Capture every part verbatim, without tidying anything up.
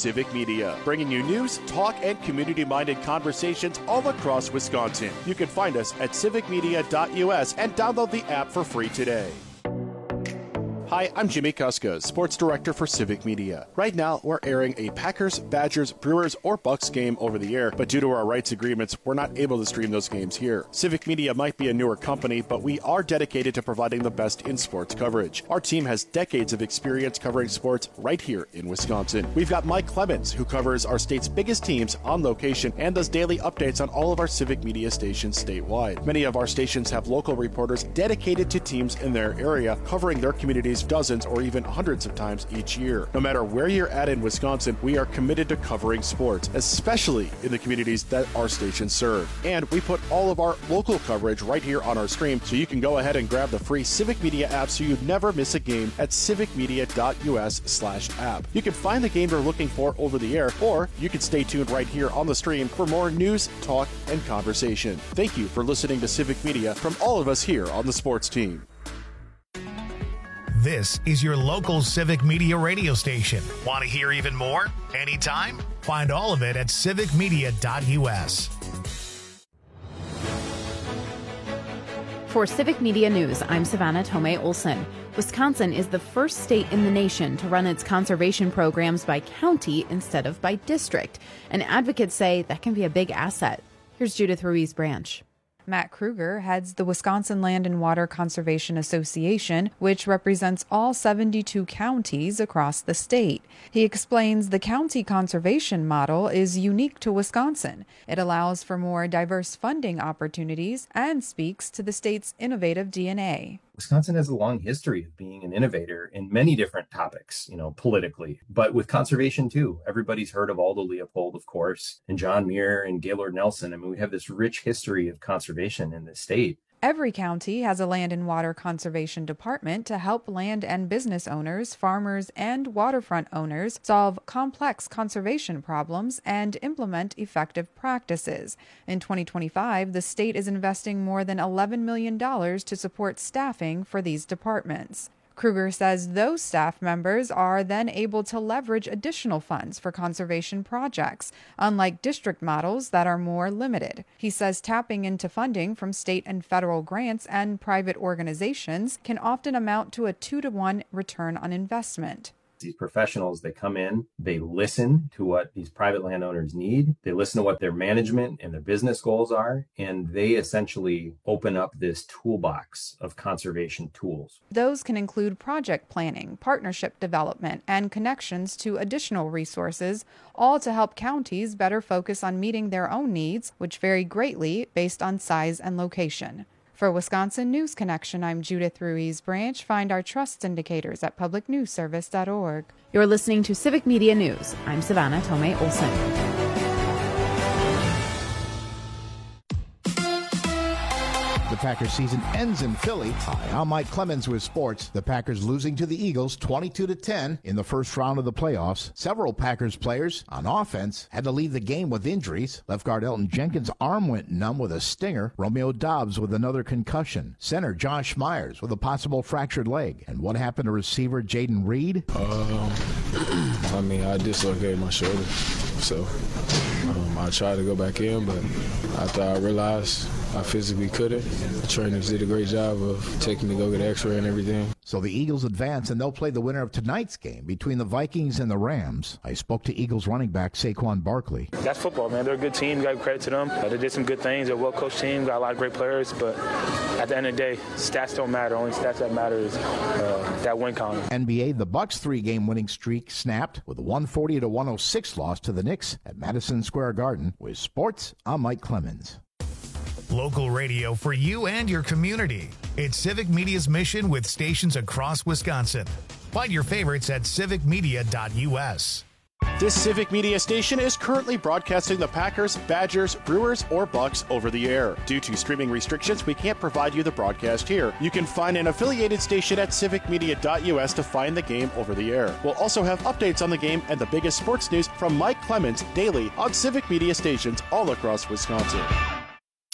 Civic Media, bringing you news, talk, and community-minded conversations all across Wisconsin. You can find us at civic media dot u s and download the app for free today. Hi, I'm Jimmy Kuska, Sports Director for Civic Media. Right now, we're airing a Packers, Badgers, Brewers, or Bucks game over the air, but due to our rights agreements, we're not able to stream those games here. Civic Media might be a newer company, but we are dedicated to providing the best in sports coverage. Our team has decades of experience covering sports right here in Wisconsin. We've got Mike Clemens, who covers our state's biggest teams on location and does daily updates on all of our Civic Media stations statewide. Many of our stations have local reporters dedicated to teams in their area, covering their communities dozens or even hundreds of times each year. No matter where you're at in Wisconsin, we are committed to covering sports, especially in the communities that our stations serve. And we put all of our local coverage right here on our stream, so you can go ahead and grab the free Civic Media app so you never miss a game at civic media dot u s slash app. You can find the game you're looking for over the air, or you can stay tuned right here on the stream for more news, talk, and conversation. Thank you for listening to Civic Media from all of us here on the sports team. This is your local Civic Media radio station. Want to hear even more? Anytime? Find all of it at civic media dot u s. For Civic Media News, I'm Savannah Tomei Olson. Wisconsin is the first state in the nation to run its conservation programs by county instead of by district. And advocates say that can be a big asset. Here's Judith Ruiz Branch. Matt Kruger heads the Wisconsin Land and Water Conservation Association, which represents all seventy-two counties across the state. He explains the county conservation model is unique to Wisconsin. It allows for more diverse funding opportunities and speaks to the state's innovative D N A. Wisconsin has a long history of being an innovator in many different topics, you know, politically, but with conservation too. Everybody's heard of Aldo Leopold, of course, and John Muir and Gaylord Nelson. I mean, we have this rich history of conservation in the state. Every county has a land and water conservation department to help land and business owners, farmers, and waterfront owners solve complex conservation problems and implement effective practices. In twenty twenty-five, the state is investing more than eleven million dollars to support staffing for these departments. Kruger says those staff members are then able to leverage additional funds for conservation projects, unlike district models that are more limited. He says tapping into funding from state and federal grants and private organizations can often amount to a two to one return on investment. These professionals, they come in, they listen to what these private landowners need, they listen to what their management and their business goals are, and they essentially open up this toolbox of conservation tools. Those can include project planning, partnership development, and connections to additional resources, all to help counties better focus on meeting their own needs, which vary greatly based on size and location. For Wisconsin News Connection, I'm Judith Ruiz Branch. Find our trust indicators at public news service dot org. You're listening to Civic Media News. I'm Savannah Tomei Olson. The Packers season ends in Philly. Hi, I'm Mike Clemens with sports. The Packers losing to the Eagles twenty-two to ten in the first round of the playoffs. Several Packers players on offense had to leave the game with injuries. Left guard Elton Jenkins' arm went numb with a stinger. Romeo Dobbs with another concussion. Center Josh Myers with a possible fractured leg. And what happened to receiver Jaden Reed? Um, I mean, I dislocated my shoulder, so um, I tried to go back in, but after I realized I physically couldn't, the trainers did a great job of taking me to go get an x-ray and everything. So the Eagles advance, and they'll play the winner of tonight's game between the Vikings and the Rams. I spoke to Eagles running back Saquon Barkley. That's football, man. They're a good team. Got credit to them. Uh, they did some good things. They're a well-coached team. Got a lot of great players. But at the end of the day, stats don't matter. Only stats that matter is uh, that win column. N B A, the Bucks' three-game winning streak snapped with a one forty to one oh six loss to the Knicks at Madison Square Garden. With sports, I'm Mike Clemens. Local radio for you and your community. It's Civic Media's mission with stations across Wisconsin. Find your favorites at civic media dot u s. This Civic Media station is currently broadcasting the Packers, Badgers, Brewers, or Bucks over the air. Due to streaming restrictions, we can't provide you the broadcast here. You can find an affiliated station at civic media dot u s to find the game over the air. We'll also have updates on the game and the biggest sports news from Mike Clemens daily on Civic Media stations all across Wisconsin.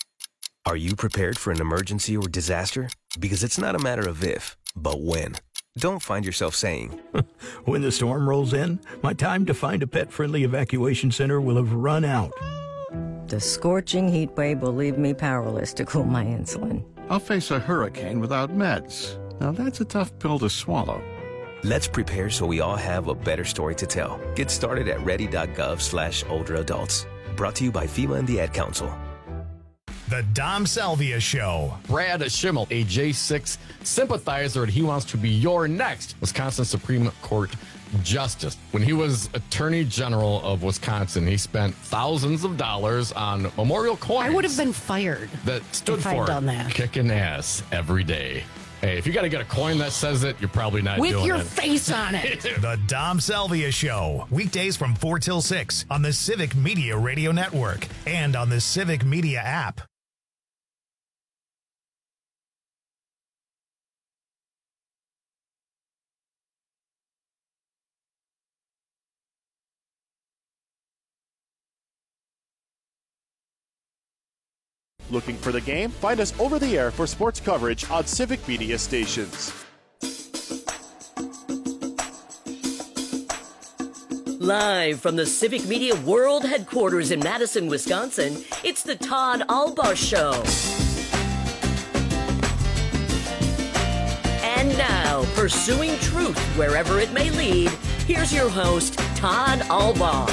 Are you prepared for an emergency or disaster? Because it's not a matter of if, but when. don't find yourself saying, when the storm rolls in, my time to find a pet-friendly evacuation center will have run out. The scorching heat wave will leave me powerless to cool my insulin. I'll face a hurricane without meds. Now that's a tough pill to swallow. Let's prepare so we all have a better story to tell. Get started at ready.gov slash older adults. Brought to you by FEMA and the Ad Council. The Dom Salvia Show. Brad Schimmel, a J six sympathizer, and he wants to be your next Wisconsin Supreme Court justice. When he was Attorney General of Wisconsin, he spent thousands of dollars on memorial coins. I would have been fired that stood if for I'd done that. Kicking ass every day. Hey, if you got to get a coin that says it, you're probably not With doing your it. face on it. The Dom Salvia Show. Weekdays from four till six on the Civic Media Radio Network and on the Civic Media app. Looking for the game? Find us over the air for sports coverage on Civic Media stations. Live from the Civic Media World Headquarters in Madison, Wisconsin, it's the Todd Albaugh Show. And now, pursuing truth wherever it may lead, here's your host, Todd Albaugh.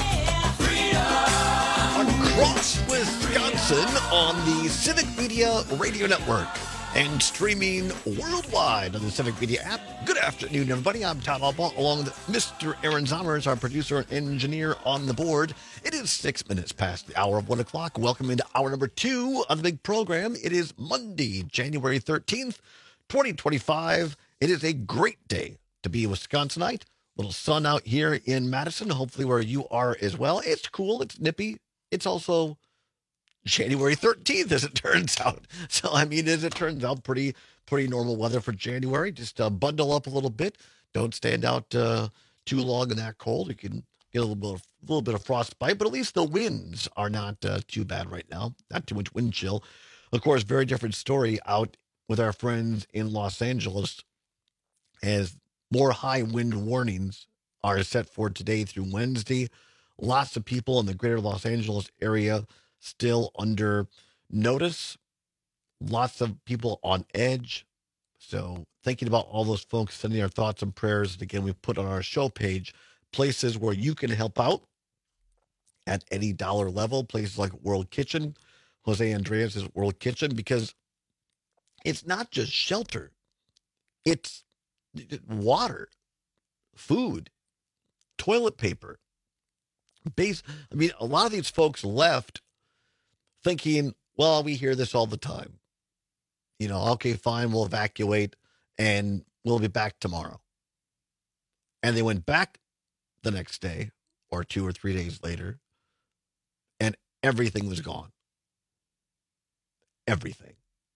Across Wisconsin on the Civic Media Radio Network and streaming worldwide on the Civic Media app. Good afternoon, everybody. I'm Todd Albaugh, along with Mister Aaron Zommers, our producer and engineer on the board. It is six minutes past the hour of one o'clock. Welcome into hour number two of the big program. It is Monday, January thirteenth, twenty twenty-five. It is a great day to be a Wisconsinite. Little sun out here in Madison, hopefully where you are as well. It's cool. It's nippy. It's also January thirteenth, as it turns out. So, I mean, as it turns out, pretty pretty normal weather for January. Just uh, bundle up a little bit. Don't stand out uh, too long in that cold. You can get a little bit of, a little bit of frostbite, but at least the winds are not uh, too bad right now. Not too much wind chill. Of course, very different story out with our friends in Los Angeles, as more high wind warnings are set for today through Wednesday. Lots of people in the greater Los Angeles area still under notice. Lots of people on edge. So thinking about all those folks, sending our thoughts and prayers. And again, we've put on our show page places where you can help out at any dollar level. Places like World Kitchen, Jose Andreas' World Kitchen, because it's not just shelter. It's water, food, toilet paper. Base, I mean, a lot of these folks left thinking, well, we hear this all the time. You know, okay, fine, we'll evacuate and we'll be back tomorrow. And they went back the next day or two or three days later, and everything was gone. Everything.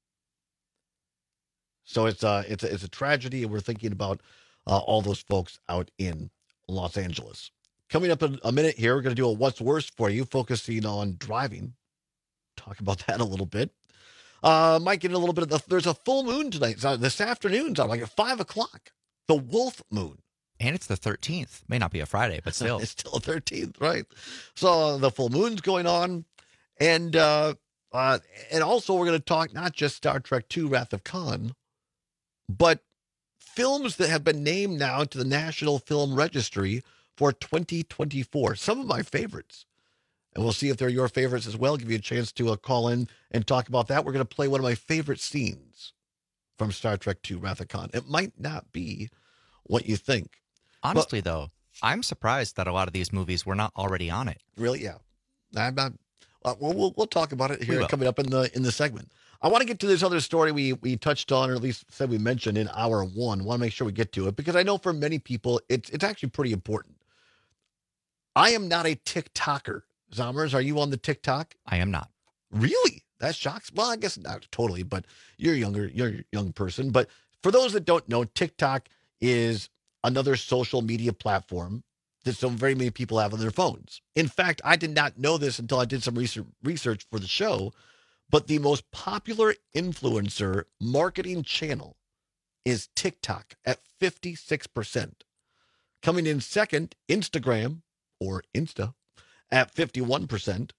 So it's a, it's a, it's a tragedy, and we're thinking about uh, all those folks out in Los Angeles. Coming up in a minute here, we're going to do a What's Worse for you, focusing on driving. Talk about that a little bit. Uh, might get a little bit of the, there's a full moon tonight. It's, uh, this afternoon, it's like at five o'clock. The Wolf Moon. And it's the thirteenth. May not be a Friday, but still. It's still a thirteenth, right? So uh, the full moon's going on. And, uh, uh, and also we're going to talk not just Star Trek two, Wrath of Khan, but films that have been named now to the National Film Registry for twenty twenty-four. Some of my favorites. And we'll see if they're your favorites as well. Give you a chance to uh, call in and talk about that. We're going to play one of my favorite scenes from Star Trek two, Wrath of Khan. It might not be what you think. Honestly, but, though, I'm surprised that a lot of these movies were not already on it. Really? Yeah. I'm not, uh, well, we'll we'll talk about it here coming up in the in the segment. I want to get to this other story we we touched on, or at least said we mentioned in hour one. I want to make sure we get to it because I know for many people it's it's actually pretty important. I am not a TikToker. Zommers, are you on the TikTok? I am not. Really? That shocks. Well, I guess not totally, but you're younger, you're a young person. But for those that don't know, TikTok is another social media platform that so very many people have on their phones. In fact, I did not know this until I did some research research for the show, but the most popular influencer marketing channel is TikTok at fifty-six percent. Coming in second, Instagram, or Insta, at fifty-one percent.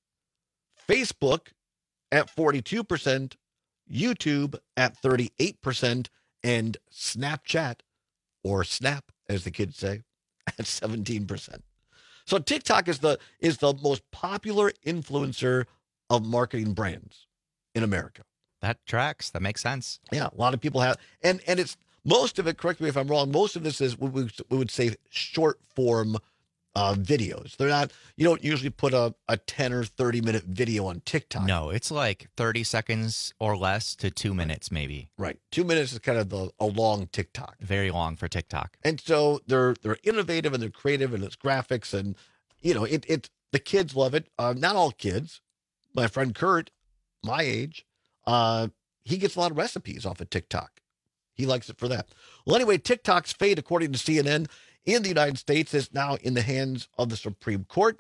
Facebook at forty-two percent. YouTube at thirty-eight percent. And Snapchat, or Snap, as the kids say, at seventeen percent. So TikTok is the is the most popular influencer of marketing brands in America. That tracks. That makes sense. Yeah, a lot of people have, and and it's most of it. Correct me if I'm wrong. Most of this is what we, we would say short form uh, videos. They're not. You don't usually put a, a ten or thirty minute video on TikTok. No, it's like thirty seconds or less to two minutes, maybe. Right, two minutes is kind of the a long TikTok. Very long for TikTok. And so they're they're innovative and they're creative and it's graphics and you know it it the kids love it. Uh, not all kids. My friend Kurt, my age, uh, he gets a lot of recipes off of TikTok. He likes it for that. Well, anyway, TikTok's fate, according to C N N, in the United States is now in the hands of the Supreme Court,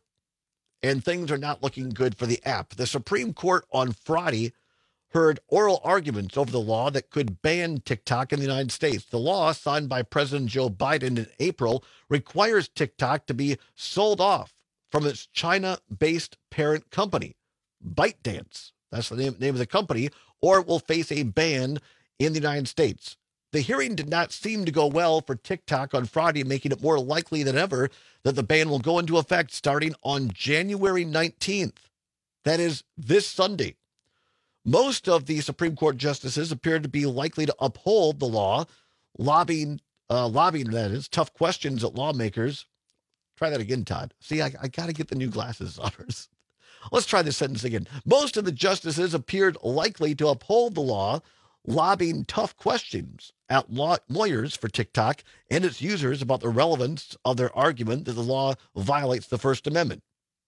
and things are not looking good for the app. The Supreme Court on Friday heard oral arguments over the law that could ban TikTok in the United States. The law, signed by President Joe Biden in April, requires TikTok to be sold off from its China-based parent company, ByteDance. That's the name, name of the company, or it will face a ban in the United States. The hearing did not seem to go well for TikTok on Friday, making it more likely than ever that the ban will go into effect starting on January nineteenth. That is this Sunday. Most of the Supreme Court justices appear to be likely to uphold the law, lobbying, uh, lobbying that is, tough questions at lawmakers. Try that again, Todd. See, I, I got to get the new glasses on. Let's try this sentence again. Most of the justices appeared likely to uphold the law, lobbying tough questions at law- lawyers for TikTok and its users about the relevance of their argument that the law violates the First Amendment.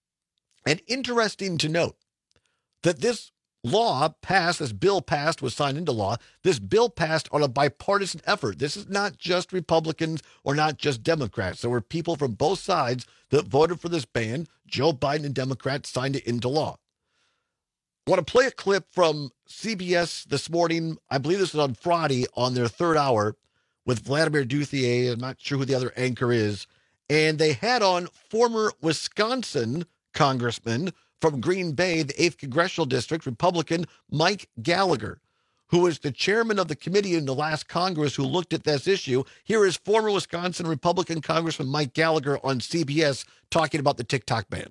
And interesting to note that this law passed, this bill passed, was signed into law. This bill passed on a bipartisan effort. This is not just Republicans or not just Democrats. There were people from both sides that voted for this ban. Joe Biden and Democrats signed it into law. I want to play a clip from C B S this morning. I believe this is on Friday on their third hour with Vladimir Duthier. I'm not sure who the other anchor is. And they had on former Wisconsin Congressman from Green Bay, the eighth Congressional District, Republican Mike Gallagher, who was the chairman of the committee in the last Congress who looked at this issue. Here is former Wisconsin Republican Congressman Mike Gallagher on C B S talking about the TikTok ban.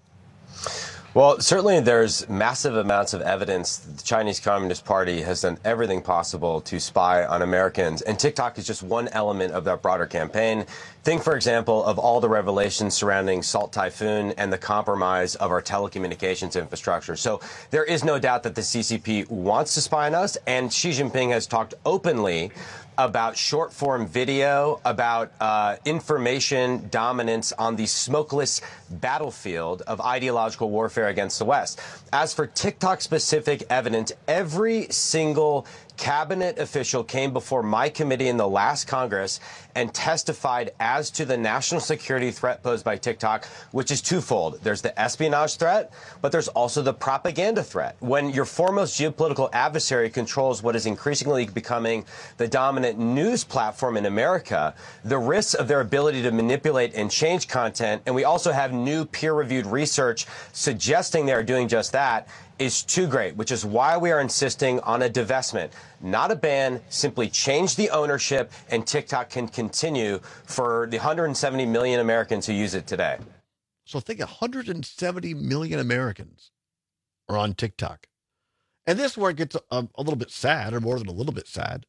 Well, certainly there's massive amounts of evidence that the Chinese Communist Party has done everything possible to spy on Americans, and TikTok is just one element of that broader campaign. Think, for example, of all the revelations surrounding Salt Typhoon and the compromise of our telecommunications infrastructure. So there is no doubt that the C C P wants to spy on us, and Xi Jinping has talked openly about short-form video, about uh, information dominance on the smokeless battlefield of ideological warfare against the West. As for TikTok-specific evidence, every single cabinet official came before my committee in the last Congress and testified as to the national security threat posed by TikTok, which is twofold. There's the espionage threat, but there's also the propaganda threat. When your foremost geopolitical adversary controls what is increasingly becoming the dominant news platform in America, the risks of their ability to manipulate and change content, and we also have new peer-reviewed research suggesting they are doing just that, is too great, which is why we are insisting on a divestment, not a ban. Simply change the ownership, and TikTok can continue for the one hundred seventy million Americans who use it today. So think one hundred seventy million Americans are on TikTok. And this is where it gets a, a little bit sad, or more than a little bit sad.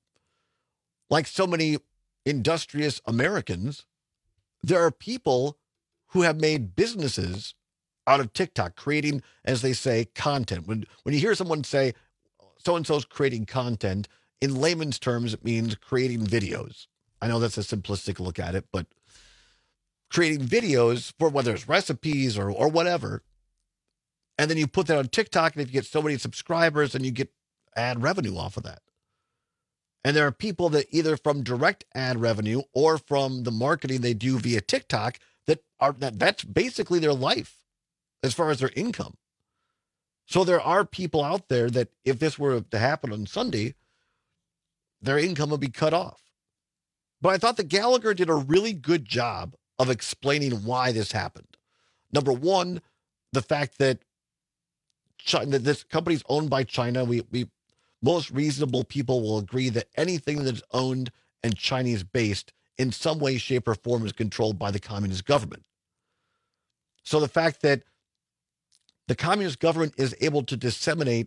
Like so many industrious Americans, there are people who have made businesses out of TikTok, creating, as they say, content. When when you hear someone say, so-and-so's creating content, in layman's terms, it means creating videos. I know that's a simplistic look at it, but creating videos for whether it's recipes or, or whatever, and then you put that on TikTok, and if you get so many subscribers, then you get ad revenue off of that. And there are people that either from direct ad revenue or from the marketing they do via TikTok that are that that's basically their life as far as their income. So there are people out there that if this were to happen on Sunday, their income would be cut off. But I thought that Gallagher did a really good job of explaining why this happened. Number one, the fact that China, that this company is owned by China. We, we, most reasonable people will agree that anything that is owned and Chinese-based in some way, shape, or form is controlled by the communist government. So the fact that the communist government is able to disseminate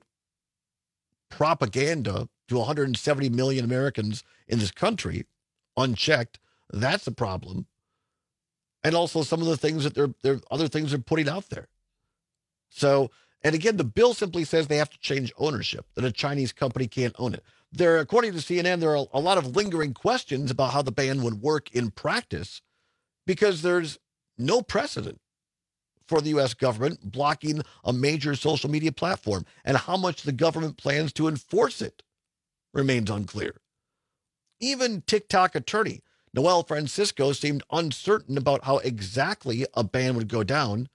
propaganda to one hundred seventy million Americans in this country unchecked, that's a problem. And also some of the things that they're, they're other things they're putting out there. So, and again, the bill simply says they have to change ownership, that a Chinese company can't own it. There, according to C N N, there are a lot of lingering questions about how the ban would work in practice because there's no precedent for the U S government blocking a major social media platform, and how much the government plans to enforce it remains unclear. Even TikTok attorney Noel Francisco seemed uncertain about how exactly a ban would go down.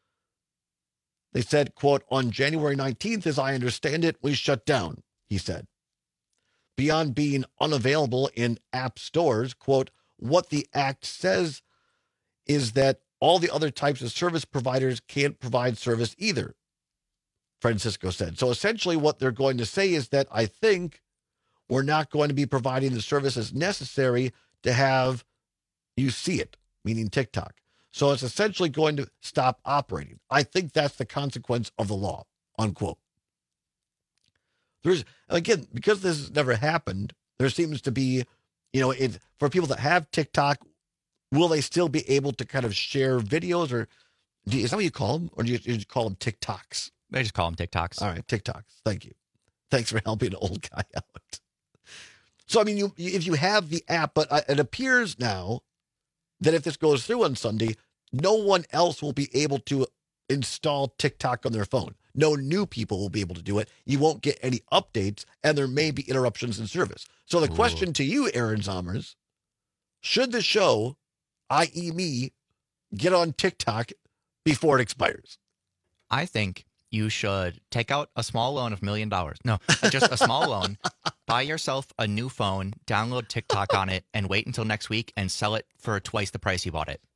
They said, quote, on January nineteenth, as I understand it, we shut down, he said. Beyond being unavailable in app stores, quote, what the act says is that all the other types of service providers can't provide service either, Francisco said. So essentially what they're going to say is that I think we're not going to be providing the services necessary to have you see it, meaning TikTok. So it's essentially going to stop operating. I think that's the consequence of the law, unquote. There's, again, because this has never happened, there seems to be, you know, it, for people that have TikTok, will they still be able to kind of share videos, or do you, is that what you call them? Or do you, you call them TikToks? They just call them TikToks. All right, TikToks. Thank you. Thanks for helping an old guy out. So, I mean, you if you have the app, but it appears now that if this goes through on Sunday, no one else will be able to install TikTok on their phone. No new people will be able to do it. You won't get any updates, and there may be interruptions in service. So the Ooh. question to you, Aaron Zommers, should the show, that is me, get on TikTok before it expires? I think you should take out a small loan of a million dollars. No, just a small loan. Buy yourself a new phone, download TikTok on it, and wait until next week and sell it for twice the price you bought it.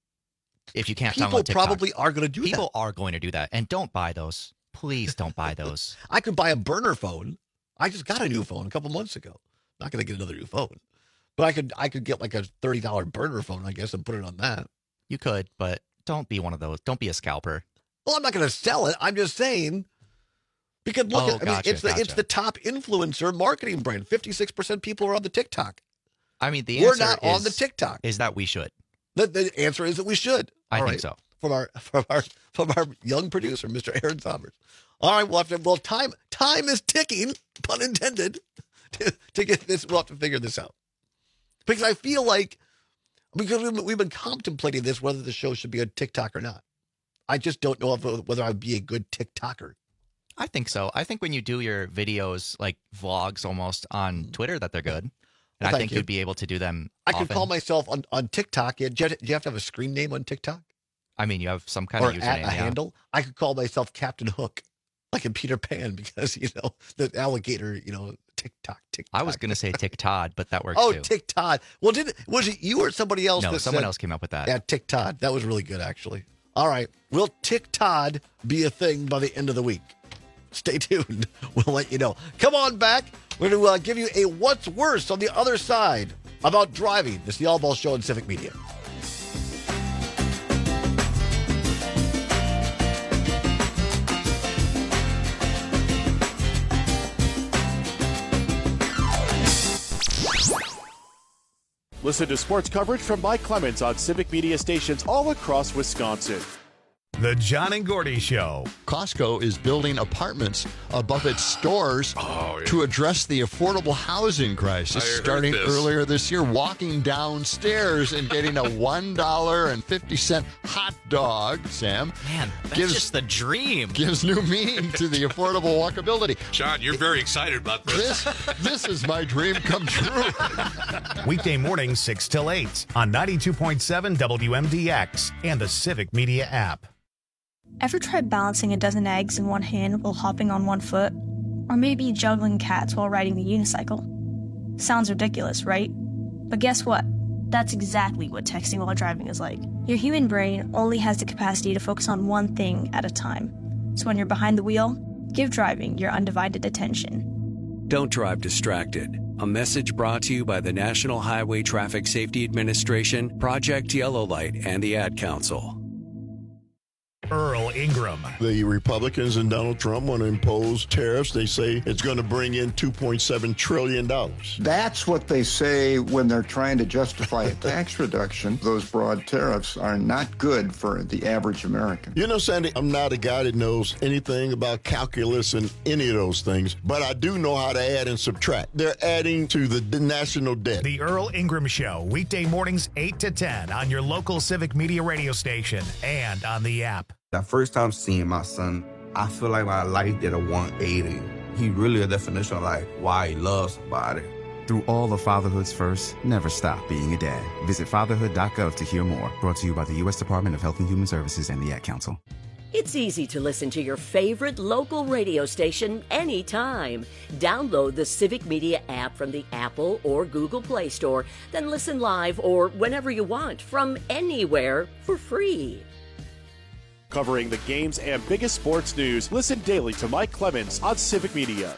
If you can't People download TikTok. People probably are going to do People that. People are going to do that. And don't buy those. Please don't buy those. I could buy a burner phone. I just got a new phone a couple months ago. Not going to get another new phone. But I could I could get like a thirty dollars burner phone, I guess, and put it on that. You could, but don't be one of those. Don't be a scalper. Well, I'm not going to sell it. I'm just saying. Because look, oh, at, I gotcha, mean, it's the gotcha. it's the top influencer marketing brand. fifty-six percent people are on the TikTok. I mean, the We're answer not is, on the TikTok. Is that we should? The, the answer is that we should. I All think right. so. From our from our from our young producer, Mister Aaron Zommers. All right, we'll have to. Well, time time is ticking, pun intended, to, to get this. We'll have to figure this out, because I feel like because we've, we've been contemplating this, whether the show should be on TikTok or not. I just don't know if, whether I'd be a good TikToker. I think so. I think when you do your videos, like vlogs almost on Twitter, that they're good. And Well, I think thank you. you'd be able to do them I often. could call myself on, on TikTok. Do you, have to, do you have to have a screen name on TikTok? I mean, you have some kind or of username. at a yeah. handle? I could call myself Captain Hook, like in Peter Pan, because, you know, the alligator, you know, TikTok, TikTok. I was going to say Tick Todd, but that works Oh, too. Tick Todd. Well, did was it you or somebody else? No, that someone said- else came up with that. Yeah, Tick Todd. That was really good, actually. All right. Will Tick Todd be a thing by the end of the week? Stay tuned. We'll let you know. Come on back. We're going to uh, give you a what's worse on the other side about driving. It's the All Ball Show on Civic Media. Listen to sports coverage from Mike Clemens on Civic Media stations all across Wisconsin. The John and Gordy Show. Costco is building apartments above its stores Oh, yeah. to address the affordable housing crisis. I heard Starting this. earlier this year, walking downstairs and getting a one dollar and fifty cent hot dog, Sam, Man, that's gives, just the dream. gives new meaning to the affordable walkability. John, you're very excited about this. This, this is my dream come true. Weekday mornings, six till eight on ninety-two point seven W M D X and the Civic Media app. Ever tried balancing a dozen eggs in one hand while hopping on one foot? Or maybe juggling cats while riding a unicycle? Sounds ridiculous, right? But guess what? That's exactly what texting while driving is like. Your human brain only has the capacity to focus on one thing at a time. So when you're behind the wheel, give driving your undivided attention. Don't drive distracted. A message brought to you by the National Highway Traffic Safety Administration, Project Yellow Light, and the Ad Council. Earl Ingram. The Republicans and Donald Trump want to impose tariffs. They say it's going to bring in two point seven trillion dollars. That's what they say when they're trying to justify a tax reduction. Those broad tariffs are not good for the average American. You know, Sandy, I'm not a guy that knows anything about calculus and any of those things, but I do know how to add and subtract. They're adding to the national debt. The Earl Ingram Show, weekday mornings eight to ten on your local Civic Media radio station and on the app. That first time seeing my son, I feel like my life did a one eighty. He really a definition of like why he loves somebody. Through all of fatherhood's first, never stop being a dad. Visit fatherhood dot gov to hear more. Brought to you by the U S Department of Health and Human Services and the Ad Council. It's easy to listen to your favorite local radio station anytime. Download the Civic Media app from the Apple or Google Play Store, then listen live or whenever you want from anywhere for free. Covering the games and biggest sports news, listen daily to Mike Clemens on Civic Media.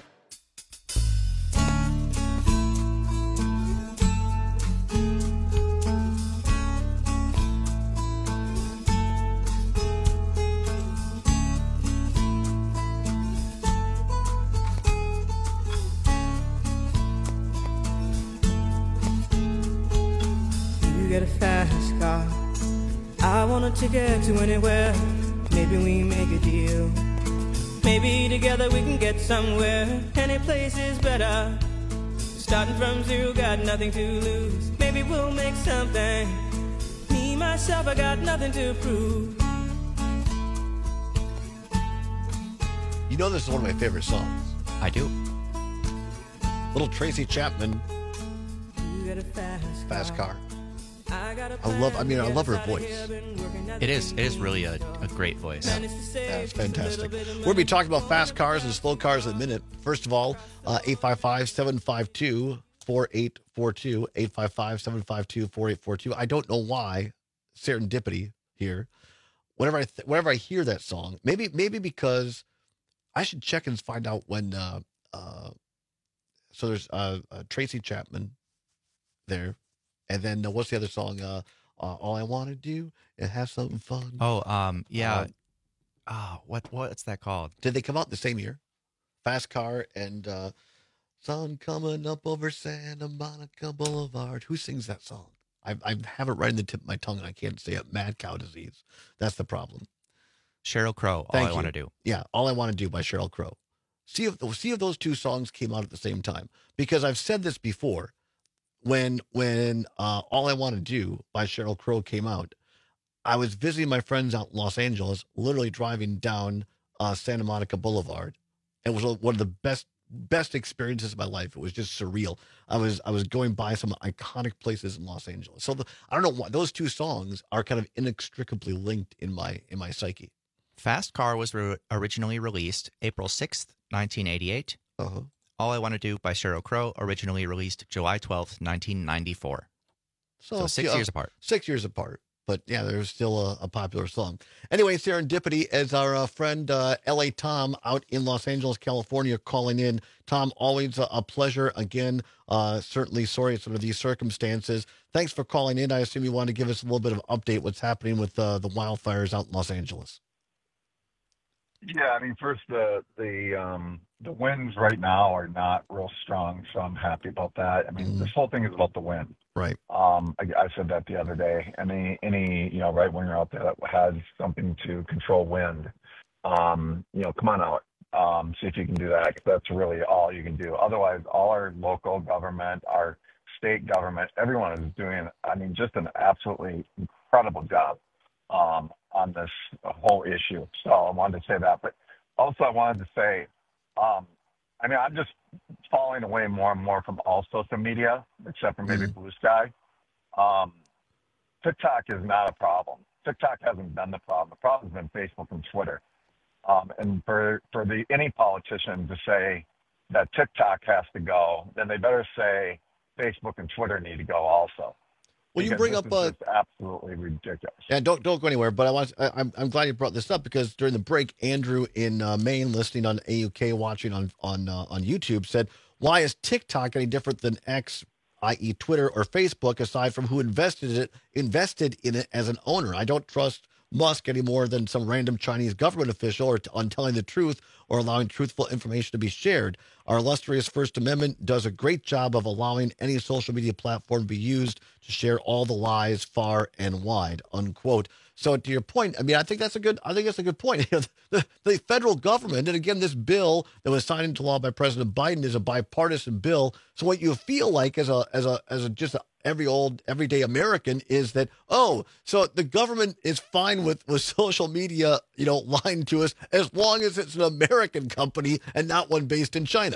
You get a fast car, I want a ticket to anywhere. Maybe we make a deal. Maybe together we can get somewhere. Any place is better. Starting from zero, got nothing to lose. Maybe we'll make something. Me, myself, I got nothing to prove. You know this is one of my favorite songs. I do. Little Tracy Chapman. You got a fast, fast car. I love, I mean, I love her voice. It is, it is really a, a great voice. Yeah, yeah, it's fantastic. We're going to be talking about fast cars and slow cars in a minute. First of all, uh, eight five five, seven five two, four eight four two, eight five five, seven five two, four eight four two. I don't know why, serendipity here. Whenever I, th- whenever I hear that song, maybe, maybe because I should check and find out when, uh, uh, so there's uh, uh, Tracy Chapman there. And then uh, what's the other song? Uh, uh, All I Want to Do is have something fun. Oh, um, yeah. Uh, oh, what what's that called? Did they come out the same year? Fast Car and uh, Sun Coming Up Over Santa Monica Boulevard. Who sings that song? I, I have it right in the tip of my tongue and I can't say it. Mad Cow Disease. That's the problem. Sheryl Crow, All Thank I you. Want to Do. Yeah, All I Want to Do by Sheryl Crow. See if, see if those two songs came out at the same time. Because I've said this before. When when uh, All I Want to Do by Sheryl Crow came out, I was visiting my friends out in Los Angeles, literally driving down uh, Santa Monica Boulevard. It was one of the best best experiences of my life. It was just surreal. I was I was going by some iconic places in Los Angeles. So the, I don't know why those two songs are kind of inextricably linked in my in my psyche. Fast Car was re- originally released April sixth, nineteen eighty-eight. Uh-huh. All I Want to Do by Sheryl Crow, originally released July twelfth, nineteen ninety-four. So, so six uh, years apart. Six years apart. But yeah, there's still a, a popular song. Anyway, serendipity as our uh, friend uh, L A Tom out in Los Angeles, California, calling in. Tom, always a, a pleasure. Again, uh, certainly sorry it's under these circumstances. Thanks for calling in. I assume you want to give us a little bit of an update what's happening with uh, the wildfires out in Los Angeles. Yeah, I mean, first the the um, the winds right now are not real strong, so I'm happy about that. I mean, mm-hmm. this whole thing is about the wind. Right. Um, I, I said that the other day. Any any you know right winger out there that has something to control wind, um, you know, come on out, um, see if you can do that. 'Cause that's really all you can do. Otherwise, all our local government, our state government, everyone is doing, I mean, just an absolutely incredible job um, on this whole issue. So I wanted to say that. But also I wanted to say, um, I mean, I'm just falling away more and more from all social media, except for maybe mm-hmm. Blue Sky. Um, TikTok is not a problem. TikTok hasn't been the problem. The problem has been Facebook and Twitter. Um, and for, for the any politician to say that TikTok has to go, then they better say Facebook and Twitter need to go also. Well, you Because bring this up is uh, just absolutely ridiculous. Yeah, don't don't go anywhere. But I want I, I'm I'm glad you brought this up because during the break, Andrew in uh, Maine, listening on A U K, watching on on uh, on YouTube, said, "Why is TikTok any different than X, that is, Twitter or Facebook? Aside from who invested it invested in it as an owner, I don't trust Musk any more than some random Chinese government official or t- on telling the truth or allowing truthful information to be shared. Our illustrious First Amendment does a great job of allowing any social media platform to be used to share all the lies far and wide," unquote. So to your point, I mean, I think that's a good, I think that's a good point. the, the federal government, and again, this bill that was signed into law by President Biden is a bipartisan bill. So what you feel like as a, as a, as a, just a, every old everyday American is that, oh, so the government is fine with, with social media, you know, lying to us as long as it's an American company and not one based in China.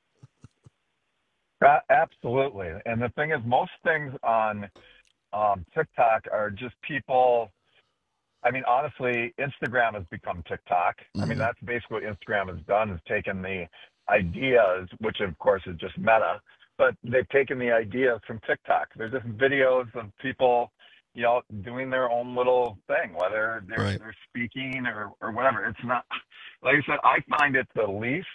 Uh, absolutely. And the thing is, most things on um, TikTok are just people. I mean, honestly, Instagram has become TikTok. Mm-hmm. I mean, that's basically what Instagram has done, is taken the ideas, which of course is just Meta, but they've taken the ideas from TikTok. They're just videos of people, you know, doing their own little thing, whether they're, right. they're speaking or, or whatever. It's not, like I said, I find it the least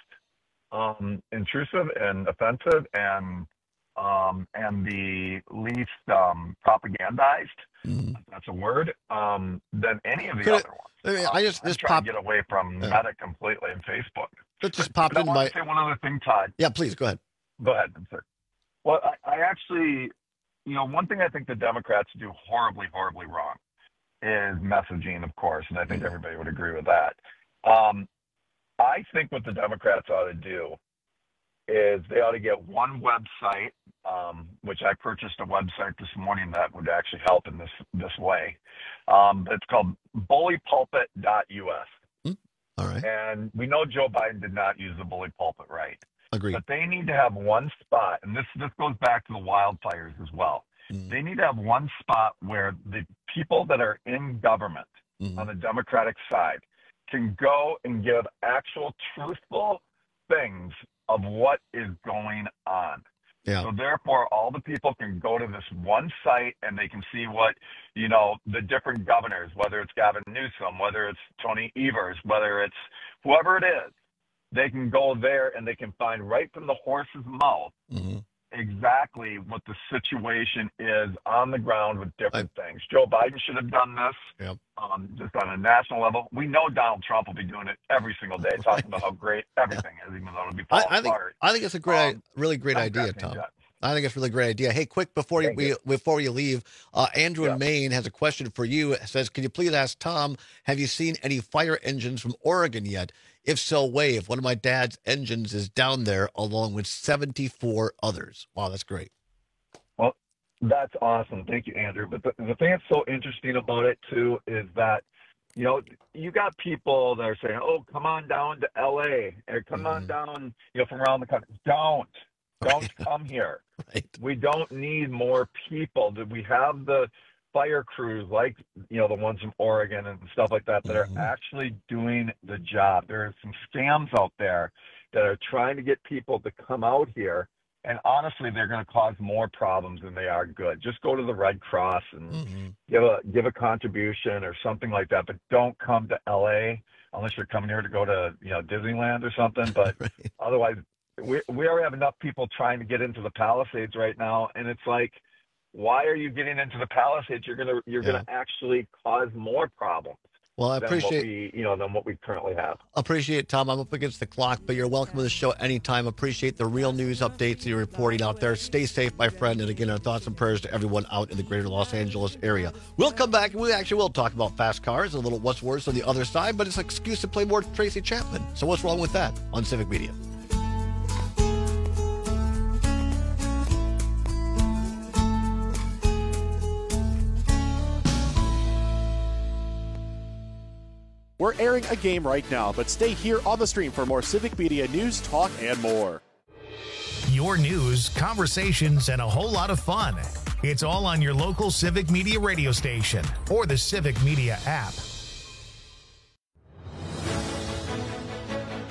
um, intrusive and offensive and um, and the least um, propagandized, mm-hmm. if that's a word, um, than any of the Could other it, ones. I, mean, I just um, this I'm trying pop, to get away from yeah. Meta completely and Facebook. That just but, popped but in I want my. to say one other thing, Todd. Yeah, please go ahead. Go ahead. I'm sorry. Well, I, I actually, you know, one thing I think the Democrats do horribly, horribly wrong is messaging, of course, and I think everybody would agree with that. Um, I think what the Democrats ought to do is they ought to get one website, um, which I purchased a website this morning that would actually help in this this way. Um, it's called bully pulpit dot U S. Hmm. All right. And we know Joe Biden did not use the bully pulpit right. Agreed. But they need to have one spot, and this this goes back to the wildfires as well. Mm-hmm. They need to have one spot where the people that are in government mm-hmm. on the Democratic side can go and give actual truthful things of what is going on. Yeah. So therefore, all the people can go to this one site and they can see what, you know, the different governors, whether it's Gavin Newsom, whether it's Tony Evers, whether it's whoever it is, they can go there and they can find right from the horse's mouth mm-hmm. exactly what the situation is on the ground with different I, things. Joe Biden should have done this yep. um, just on a national level. We know Donald Trump will be doing it every single day, talking about how great everything yeah. is, even though it'll be falling I, I think, apart. I think it's a great, um, really great idea, Tom. I think it's a really great idea. Hey, quick, before you, we, before you leave, uh, Andrew yeah. in Maine has a question for you. It says, can you please ask Tom, have you seen any fire engines from Oregon yet? If so, wave. One of my dad's engines is down there along with seventy-four others. Wow, that's great. Well, that's awesome. Thank you, Andrew. But the, the thing that's so interesting about it, too, is that, you know, you got people that are saying, oh, come on down to L A or come mm-hmm. on down, you know, from around the country. Don't. Don't right. come here. Right. We don't need more people. We have the fire crews like, you know, the ones from Oregon and stuff like that that mm-hmm. are actually doing the job. There are some scams out there that are trying to get people to come out here. And honestly, they're going to cause more problems than they are good. Just go to the Red Cross and mm-hmm. give a give a contribution or something like that. But don't come to L A unless you're coming here to go to, you know, Disneyland or something. But right. otherwise, we we already have enough people trying to get into the Palisades right now, and it's like, why are you getting into the Palisades? You're gonna you're yeah. gonna actually cause more problems. Well, I appreciate than what we, you know than what we currently have. Appreciate it, Tom. I'm up against the clock, but you're welcome to the show anytime. Appreciate the real news updates you're reporting out there. Stay safe, my friend, and again, our thoughts and prayers to everyone out in the greater Los Angeles area. We'll come back and we actually will talk about fast cars, a little what's worse on the other side, but it's an excuse to play more Tracy Chapman. So what's wrong with that on Civic Media? We're airing a game right now, but stay here on the stream for more Civic Media news, talk, and more. Your news, conversations, and a whole lot of fun. It's all on your local Civic Media radio station or the Civic Media app.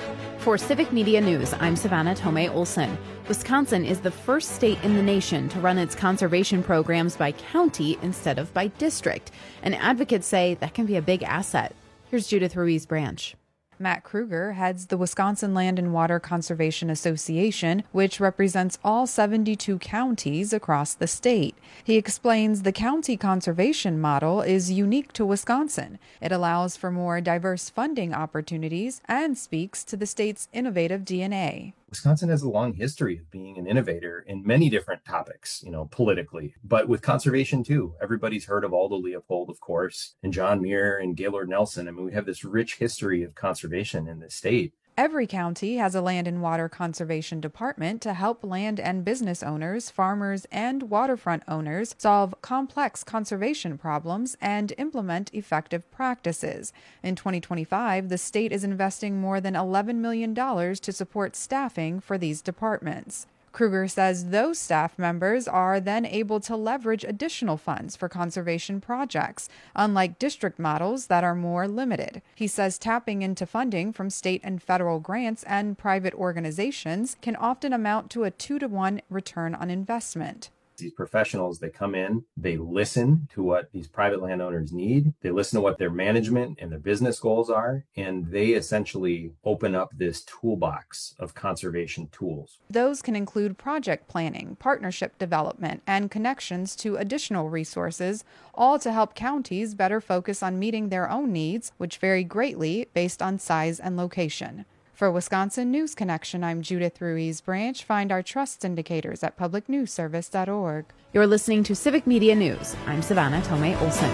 For Civic Media News, I'm Savannah Tomei Olson. Wisconsin is the first state in the nation to run its conservation programs by county instead of by district. And advocates say that can be a big asset. Here's Judith Ruiz Branch. Matt Kruger heads the Wisconsin Land and Water Conservation Association, which represents all seventy-two counties across the state. He explains the county conservation model is unique to Wisconsin. It allows for more diverse funding opportunities and speaks to the state's innovative D N A. Wisconsin has a long history of being an innovator in many different topics, you know, politically, but with conservation too. Everybody's heard of Aldo Leopold, of course, and John Muir and Gaylord Nelson. I mean, we have this rich history of conservation in the state. Every county has a land and water conservation department to help land and business owners, farmers, and waterfront owners solve complex conservation problems and implement effective practices. In twenty twenty-five, the state is investing more than eleven million dollars to support staffing for these departments. Kruger says those staff members are then able to leverage additional funds for conservation projects, unlike district models that are more limited. He says tapping into funding from state and federal grants and private organizations can often amount to a two to one return on investment. These professionals, they come in, they listen to what these private landowners need, they listen to what their management and their business goals are, and they essentially open up this toolbox of conservation tools. Those can include project planning, partnership development, and connections to additional resources, all to help counties better focus on meeting their own needs, which vary greatly based on size and location. For Wisconsin News Connection, I'm Judith Ruiz Branch. Find our trust indicators at public news service dot org. You're listening to Civic Media News. I'm Savannah Tomei Olson.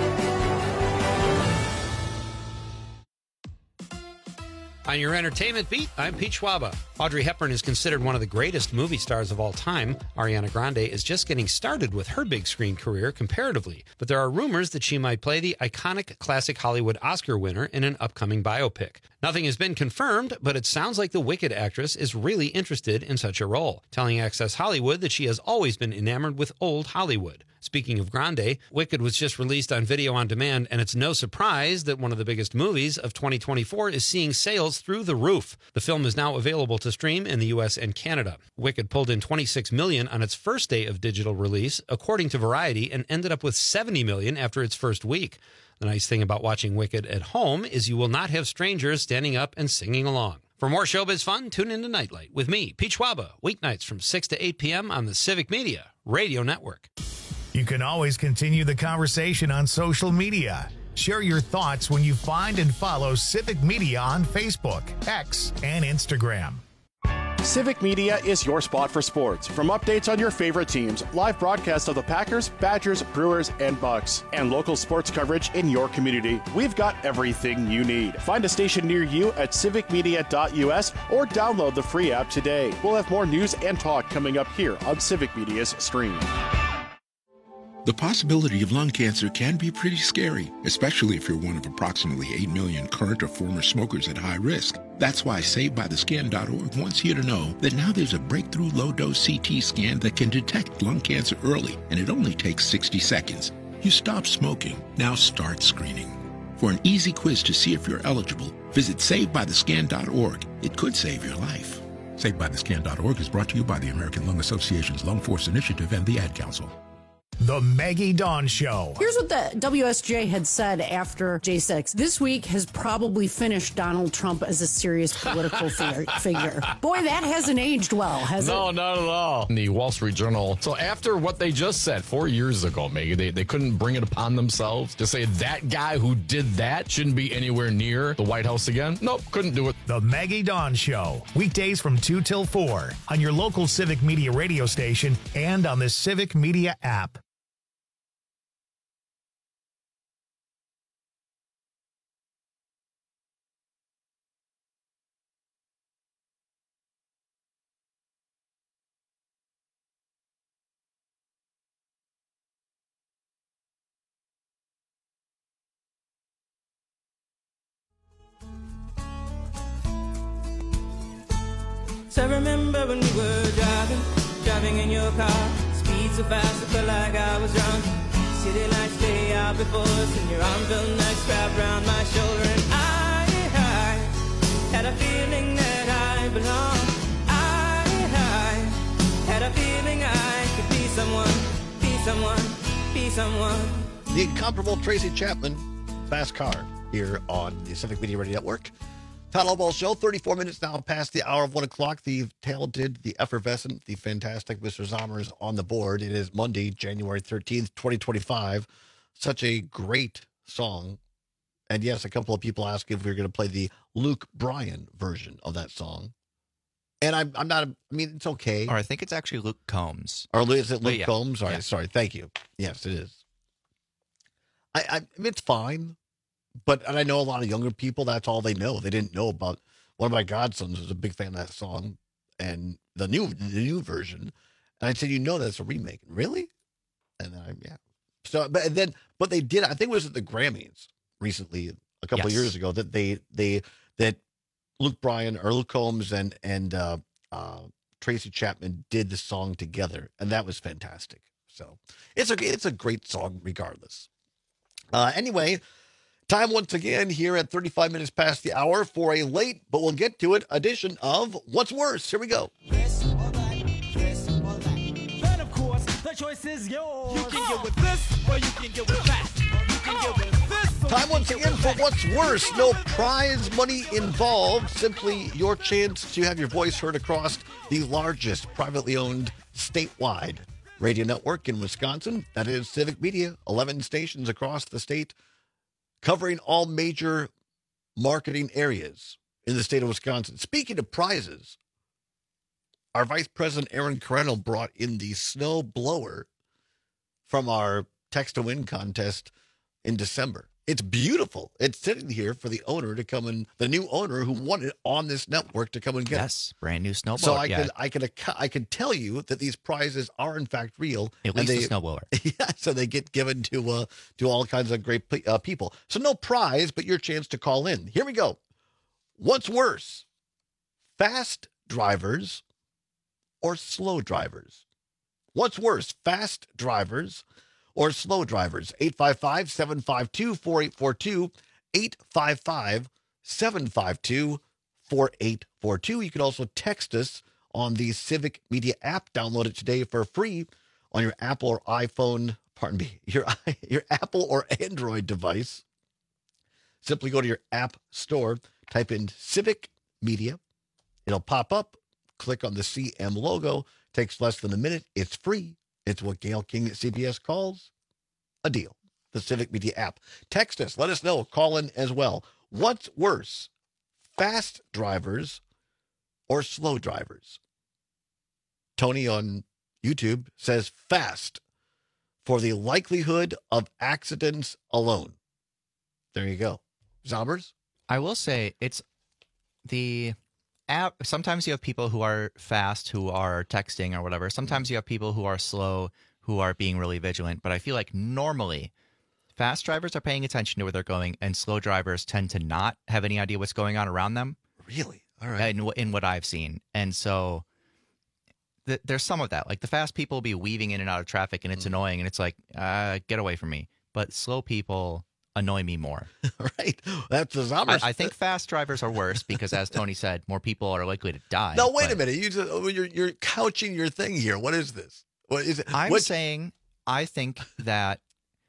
On your entertainment beat, I'm Pete Schwaba. Audrey Hepburn is considered one of the greatest movie stars of all time. Ariana Grande is just getting started with her big screen career comparatively, but there are rumors that she might play the iconic classic Hollywood Oscar winner in an upcoming biopic. Nothing has been confirmed, but it sounds like the Wicked actress is really interested in such a role, telling Access Hollywood that she has always been enamored with old Hollywood. Speaking of Grande, Wicked was just released on video on demand, and it's no surprise that one of the biggest movies of twenty twenty-four is seeing sales through the roof. The film is now available to stream in the U S and Canada. Wicked pulled in twenty-six million dollars on its first day of digital release, according to Variety, and ended up with seventy million dollars after its first week. The nice thing about watching Wicked at home is you will not have strangers standing up and singing along. For more showbiz fun, tune in to Nightlight with me, Pete Schwaba, weeknights from six to eight p.m. on the Civic Media Radio Network. You can always continue the conversation on social media. Share your thoughts when you find and follow Civic Media on Facebook, X, and Instagram. Civic Media is your spot for sports. From updates on your favorite teams, live broadcasts of the Packers, Badgers, Brewers, and Bucks, and local sports coverage in your community, we've got everything you need. Find a station near you at civic media dot u s or download the free app today. We'll have more news and talk coming up here on Civic Media's stream. The possibility of lung cancer can be pretty scary, especially if you're one of approximately eight million current or former smokers at high risk. That's why Saved By The Scan dot org wants you to know that now there's a breakthrough low-dose C T scan that can detect lung cancer early, and it only takes sixty seconds. You stop smoking, now start screening. For an easy quiz to see if you're eligible, visit Saved By The Scan dot org. It could save your life. Saved By The Scan dot org is brought to you by the American Lung Association's Lung Force Initiative and the Ad Council. The Maggie Dawn Show. Here's what the W S J had said after J six. This week has probably finished Donald Trump as a serious political figure. Boy, that hasn't aged well, has no, it? No, not at all. In the Wall Street Journal. So after what they just said four years ago, Maggie, they, they couldn't bring it upon themselves to say that guy who did that shouldn't be anywhere near the White House again. Nope, couldn't do it. The Maggie Dawn Show. Weekdays from two till four on your local Civic Media radio station and on the Civic Media app. So I remember when we were driving, driving in your car, speed so fast I felt like I was drunk. City lights lay out before us and your arm felt nice wrapped around my shoulder, and I, I had a feeling that the incomparable Tracy Chapman, Fast Car, here on the Civic Media Radio Network. Todd Albaugh Show, thirty-four minutes now past the hour of one o'clock. The talented, the effervescent, the fantastic Mister Zomer is on the board. It is Monday, January thirteenth, twenty twenty-five. Such a great song. And yes, a couple of people asked if we were going to play the Luke Bryan version of that song. And I'm, I'm not, I mean, it's okay. Or I think it's actually Luke Combs. Or is it Luke yeah. Combs? All right, Yeah. sorry. Thank you. Yes, it is. I, I, I mean, it's fine. But, and I know a lot of younger people, that's all they know. They didn't know about, one of my godsons was a big fan of that song and the new, the new version. And I said, you know, that's a remake. Really? And then I, yeah. So, but and then, but they did, I think it was at the Grammys recently, a couple of Yes. years ago, that they, they, that Luke Bryan or Luke Combs and, and, uh, uh, Tracy Chapman did the song together. And that was fantastic. So it's a, it's a great song regardless. Uh, anyway, time once again here at thirty-five minutes past the hour for a late, but we'll get to it, edition of What's Worse. Here we go. This or that, this or that. Then, of course, the choice is yours. You can get with this, or you can get with that. You can get with this. Time once again for What's Worse. No prize money involved. Simply your chance to have your voice heard across the largest privately owned statewide radio network in Wisconsin. That is Civic Media, eleven stations across the state, covering all major marketing areas in the state of Wisconsin. Speaking of prizes, our Vice President Aaron Carreno brought in the snow blower from our Text to Win contest in December. It's beautiful. It's sitting here for the owner to come and the new owner who won it on this network to come and get Yes, brand new it. snowblower. So I yeah. can I can acc- I can tell you that these prizes are in fact real. At and least they, the snowblower. Yeah, so they get given to uh, to all kinds of great pe- uh, people. So no prize, but your chance to call in. Here we go. What's worse, fast drivers or slow drivers? What's worse, fast drivers or slow drivers? eight five five, seven five two, four eight four two, eight five five, seven five two, four eight four two. You can also text us on the Civic Media app. Download it today for free on your Apple or iPhone, pardon me, your, your Apple or Android device. Simply go to your app store, type in Civic Media. It'll pop up. Click on the C M logo. Takes less than a minute. It's free. It's what Gail King at C B S calls a deal. The Civic Media app. Text us. Let us know. Call in as well. What's worse, fast drivers or slow drivers? Tony on YouTube says fast for the likelihood of accidents alone. There you go. Zombers? I will say it's the app. Sometimes you have people who are fast, who are texting or whatever. Sometimes you have people who are slow, who are being really vigilant. But I feel like normally fast drivers are paying attention to where they're going, and slow drivers tend to not have any idea what's going on around them. Really? All right. In, in what I've seen. And so th- there's some of that. Like the fast people will be weaving in and out of traffic, and it's mm. annoying, and it's like, uh, get away from me. But slow people annoy me more. Right. That's the Zombers. I, I think fast drivers are worse because, as Tony said, more people are likely to die. No, wait but a minute. You just, you're you're couching your thing here. What is this? What is it? I'm what? saying I think that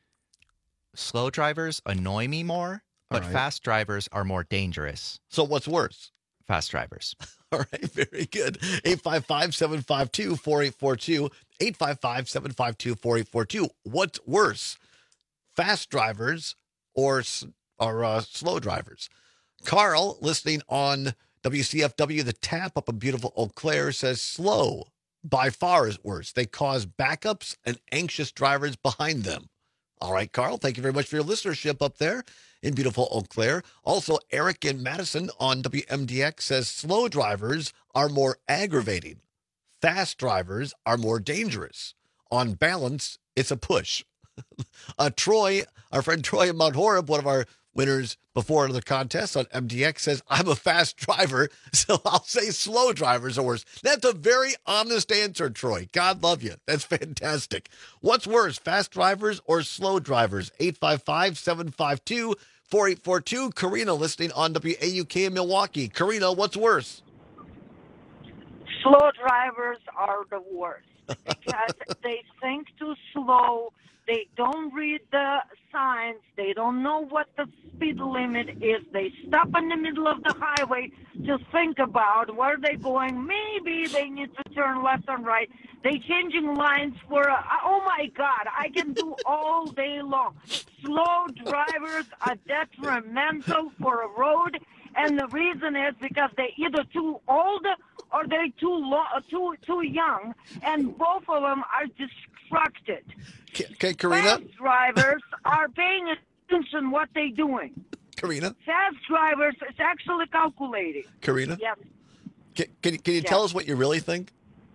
slow drivers annoy me more, but right. fast drivers are more dangerous. So what's worse? Fast drivers. All right, very good. eight five five, seven five two, four eight four two, eight five five, seven five two, four eight four two. What's worse, fast drivers or or uh, slow drivers? Carl, listening on W C F W, the tap up in beautiful Eau Claire, says slow by far is worse. They cause backups and anxious drivers behind them. All right, Carl, thank you very much for your listenership up there in beautiful Eau Claire. Also, Eric in Madison on W M D X says slow drivers are more aggravating. Fast drivers are more dangerous. On balance, it's a push. uh, Troy, our friend Troy in Mount Horeb, one of our winners before the contest on M D X, says, I'm a fast driver, so I'll say slow drivers are worse. That's a very honest answer, Troy. God love you. That's fantastic. What's worse, fast drivers or slow drivers? eight five five, seven five two, four eight four two. Karina listening on W A U K in Milwaukee. Karina, what's worse? Slow drivers are the worst. because they think too slow. They don't read the signs. They don't know what the speed limit is. They stop in the middle of the highway to think about where they're going. Maybe they need to turn left and right. They changing lines for, a, oh my God, I can do all day long. Slow drivers are detrimental for a road, and the reason is because they're either too old or they're too lo- too too young, and both of them are distracted. Okay, Karina. Fast drivers are paying attention what they're doing. Karina. Fast drivers is actually calculating. Karina. Yes. Can, can, can you Yes. tell us what you really think?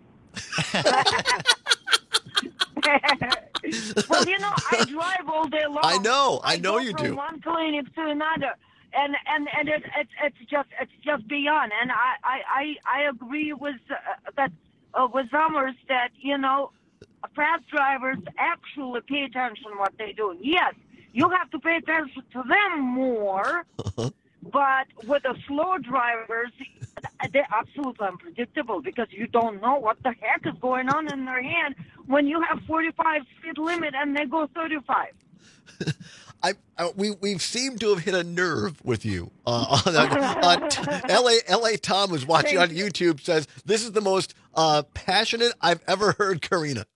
Well, you know, I drive all day long. I know, I know go you from do. one clinic to another, and and and it, it's it's just it's just beyond. And I I I, I agree with uh, that uh, with Summers that you know, fast drivers actually pay attention to what they're doing. Yes, you have to pay attention to them more. But with the slow drivers, they're absolutely unpredictable because you don't know what the heck is going on in their hand when you have forty-five speed limit and they go thirty-five. I, I we we've seemed to have hit a nerve with you. Uh, on, on t- L A L A Tom, who's watching on YouTube, says this is the most uh, passionate I've ever heard Karina.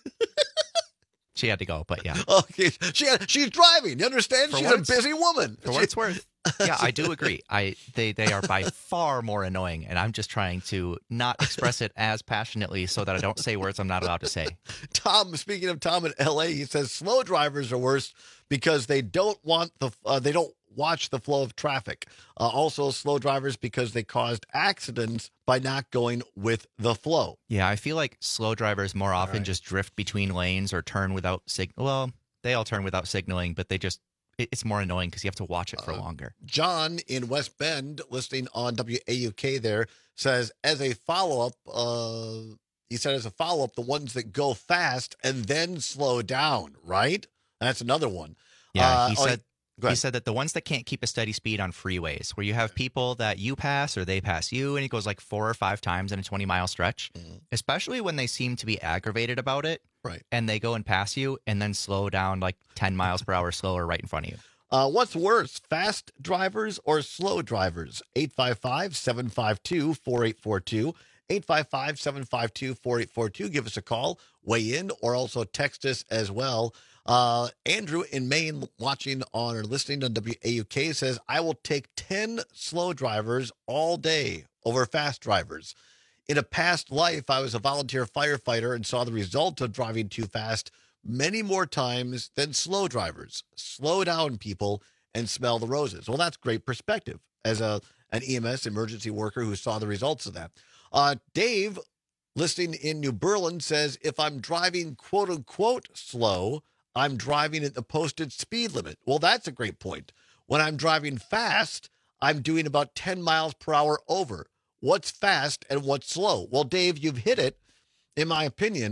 She had to go, but yeah. Okay, she had, she's driving. You understand? For she's what a it's- busy woman. For what it's worth. Yeah, I do agree. I they they are by far more annoying, and I'm just trying to not express it as passionately so that I don't say words I'm not allowed to say. Tom, speaking of Tom in L A, he says slow drivers are worse because they don't want the uh, they don't watch the flow of traffic. Uh, also, slow drivers because they caused accidents by not going with the flow. Yeah, I feel like slow drivers more often just drift between lanes or turn without signal. Well, they all turn without signaling, but they just it, it's more annoying because you have to watch it for Uh, longer. John in West Bend, listening on W A U K there, says as a follow-up, uh, he said as a follow-up, the ones that go fast and then slow down, right? That's another one. Yeah, Uh, he oh, said go he ahead. said that the ones that can't keep a steady speed on freeways, where you have people that you pass or they pass you, and it goes like four or five times in a twenty mile stretch, especially when they seem to be aggravated about it, right? And they go and pass you, and then slow down like ten miles per hour slower right in front of you. Uh, what's worse, fast drivers or slow drivers? eight five five, seven five two, four eight four two. eight five five, seven five two, four eight four two. Give us a call, weigh in, or also text us as well. Uh, Andrew in Maine, watching on or listening on W A U K, says, I will take ten slow drivers all day over fast drivers. In a past life, I was a volunteer firefighter and saw the result of driving too fast many more times than slow drivers. Slow down, people, and smell the roses. Well, that's great perspective as a an E M S emergency worker who saw the results of that. Uh, Dave, listening in New Berlin, says, if I'm driving quote-unquote slow, I'm driving at the posted speed limit. Well, that's a great point. When I'm driving fast, I'm doing about ten miles per hour over. What's fast and what's slow? Well, Dave, you've hit it, in my opinion,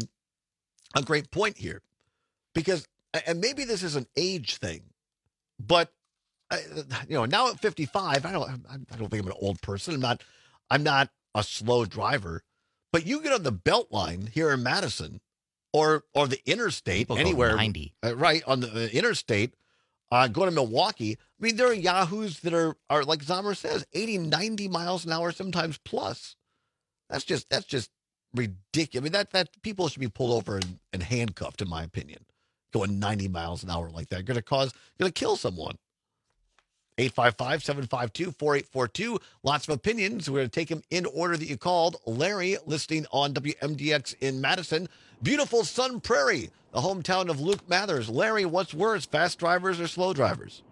a great point here. Because, and maybe this is an age thing, but, I, you know, now at fifty-five, I don't, I don't think I'm an old person. I'm not, I'm not a slow driver, but you get on the Beltline here in Madison or, or the interstate, People go anywhere, ninety. uh, right, on the uh, interstate, uh, going to Milwaukee. I mean, there are yahoos that are, are like Zomer says, eighty, ninety miles an hour, sometimes plus. That's just, that's just ridiculous. I mean, that, that people should be pulled over and, and handcuffed, in my opinion. Going ninety miles an hour like that, going to cause, going to kill someone. eight five five, seven five two, four eight four two. Lots of opinions. We're going to take them in order that you called. Larry, listening on W M D X in Madison. Beautiful Sun Prairie, the hometown of Luke Mathers. Larry, what's worse, fast drivers or slow drivers?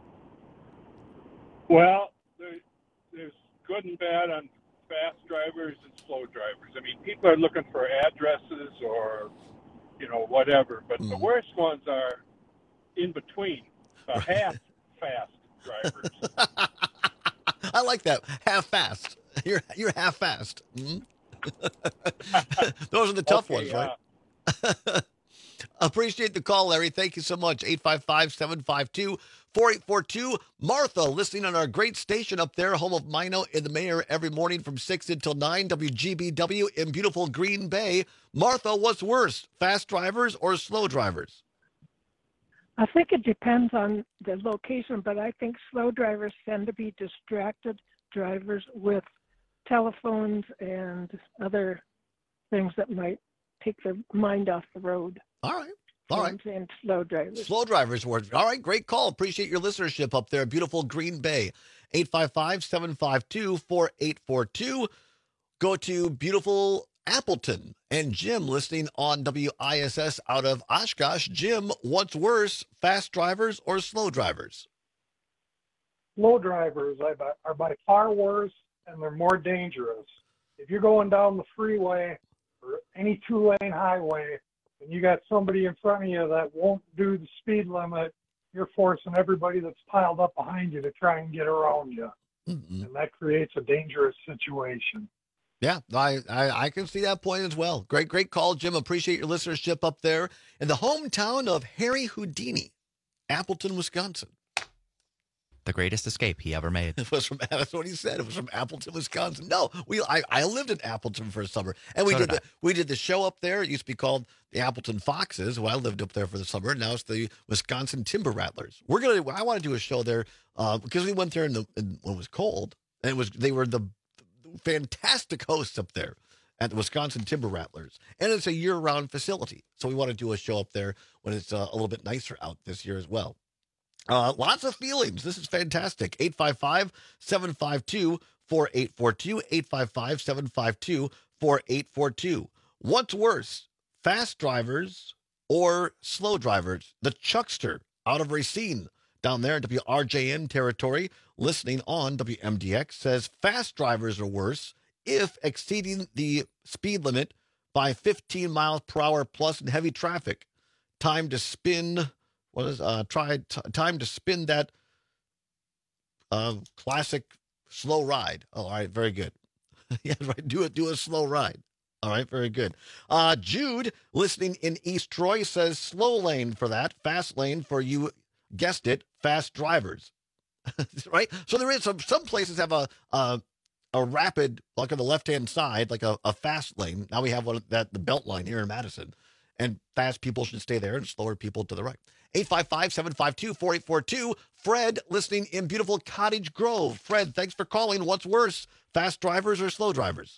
Well, there, there's good and bad on fast drivers and slow drivers. I mean, people are looking for addresses or, you know, whatever. But mm. the worst ones are in between, uh, half fast drivers. I like that. Half fast. You're you're half fast. Mm-hmm. Those are the tough okay, ones, right? Uh, Appreciate the call, Larry. Thank you so much. eight five five, seven five two, four eight four two. Martha, listening on our great station up there, home of Mino in the Mayor every morning from six until nine, W G B W in beautiful Green Bay. Martha, what's worse, fast drivers or slow drivers? I think it depends on the location, but I think slow drivers tend to be distracted drivers with telephones and other things that might take their mind off the road. All right. All right. I'm saying slow drivers. Slow drivers were. All right, great call. Appreciate your listenership up there. Beautiful Green Bay. eight five five, seven five two, four eight four two. Go to beautiful Appleton. And Jim listening on W I S S out of Oshkosh. Jim, what's worse, fast drivers or slow drivers? Slow drivers are by far worse, and they're more dangerous. If you're going down the freeway or any two-lane highway, and you got somebody in front of you that won't do the speed limit, you're forcing everybody that's piled up behind you to try and get around you. Mm-hmm. And that creates a dangerous situation. Yeah, I, I, I can see that point as well. Great, great call, Jim. Appreciate your listenership up there in the hometown of Harry Houdini, Appleton, Wisconsin. The greatest escape he ever made. It was from, that's what he said. It was from Appleton, Wisconsin. No, we I, I lived in Appleton for a summer, and we So did, did the, we did the show up there. It used to be called the Appleton Foxes. Well, I lived up there for the summer. Now it's the Wisconsin Timber Rattlers. We're gonna. I want to do a show there uh, because we went there in the in, when it was cold, and it was they were the fantastic hosts up there at the Wisconsin Timber Rattlers, and it's a year-round facility. So we want to do a show up there when it's uh, a little bit nicer out this year as well. Uh, lots of feelings. This is fantastic. eight five five, seven five two, four eight four two, eight five five, seven five two, four eight four two. What's worse, fast drivers or slow drivers? The Chuckster out of Racine down there in W R J N territory, listening on W M D X, says fast drivers are worse if exceeding the speed limit by fifteen miles per hour plus in heavy traffic. Time to spin... What is uh try t- time to spin that uh, classic slow ride? Oh, all right, very good. Yeah, right. Do it. Do a slow ride. All right, very good. Uh, Jude, listening in East Troy, says slow lane for that, fast lane for you guessed it, fast drivers. Right. So there is some some places have a a, a rapid, like on the left hand side, like a, a fast lane. Now we have one that the belt line here in Madison, and fast people should stay there and slower people to the right. eight five five, seven five two, four eight four two. Fred, listening in beautiful Cottage Grove. Fred, thanks for calling. What's worse, fast drivers or slow drivers?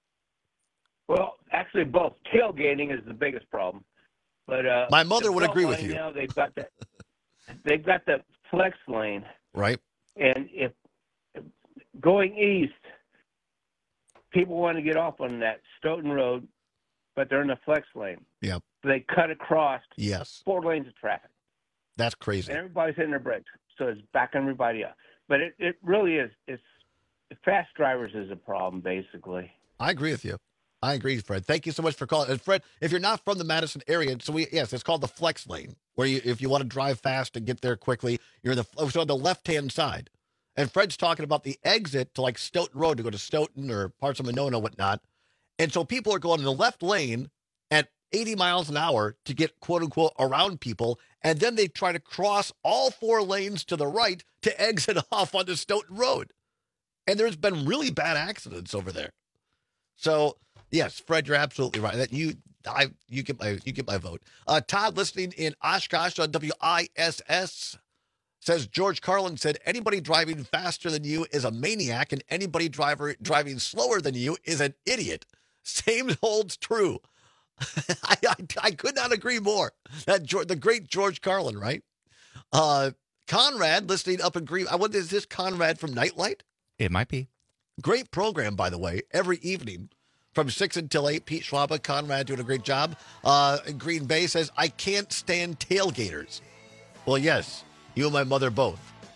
Well, actually, both. Tailgating is the biggest problem. But uh, my mother would agree with you. Now they've got the they've got the flex lane, right? And if, if going east, people want to get off on that Stoughton Road, but they're in the flex lane. Yep. They cut across. Yes. Four lanes of traffic. That's crazy. And everybody's hitting their brakes, so it's backing everybody up. But it, it really is. It's fast drivers is a problem, basically. I agree with you. I agree, Fred. Thank you so much for calling. And Fred, if you're not from the Madison area, so we yes, it's called the flex lane, where you if you want to drive fast and get there quickly, you're in the it's on the left hand side. And Fred's talking about the exit to like Stoughton Road to go to Stoughton or parts of Monona, whatnot. And so people are going in the left lane at eighty miles an hour to get quote unquote around people, and then they try to cross all four lanes to the right to exit off onto Stoughton Road. And there's been really bad accidents over there. So yes, Fred, you're absolutely right. That you, I, you get my, you get my vote. Uh, Todd, listening in Oshkosh on W I S S, says George Carlin said anybody driving faster than you is a maniac, and anybody driver driving slower than you is an idiot. Same holds true. I, I I could not agree more. That George, the great George Carlin, right? Uh, Conrad, listening up in Green. I wonder, is this Conrad from Nightlight? It might be. Great program, by the way, every evening from six until eight. Pete Schwaba, Conrad doing a great job. Uh, Green Bay says, I can't stand tailgaters. Well, yes, you and my mother both.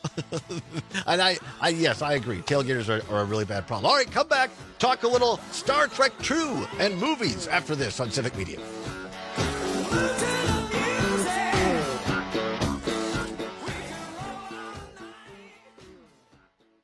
And I, I, yes, I agree. Tailgaters are, are a really bad problem. All right, come back. Talk a little Star Trek two and movies after this on Civic Media.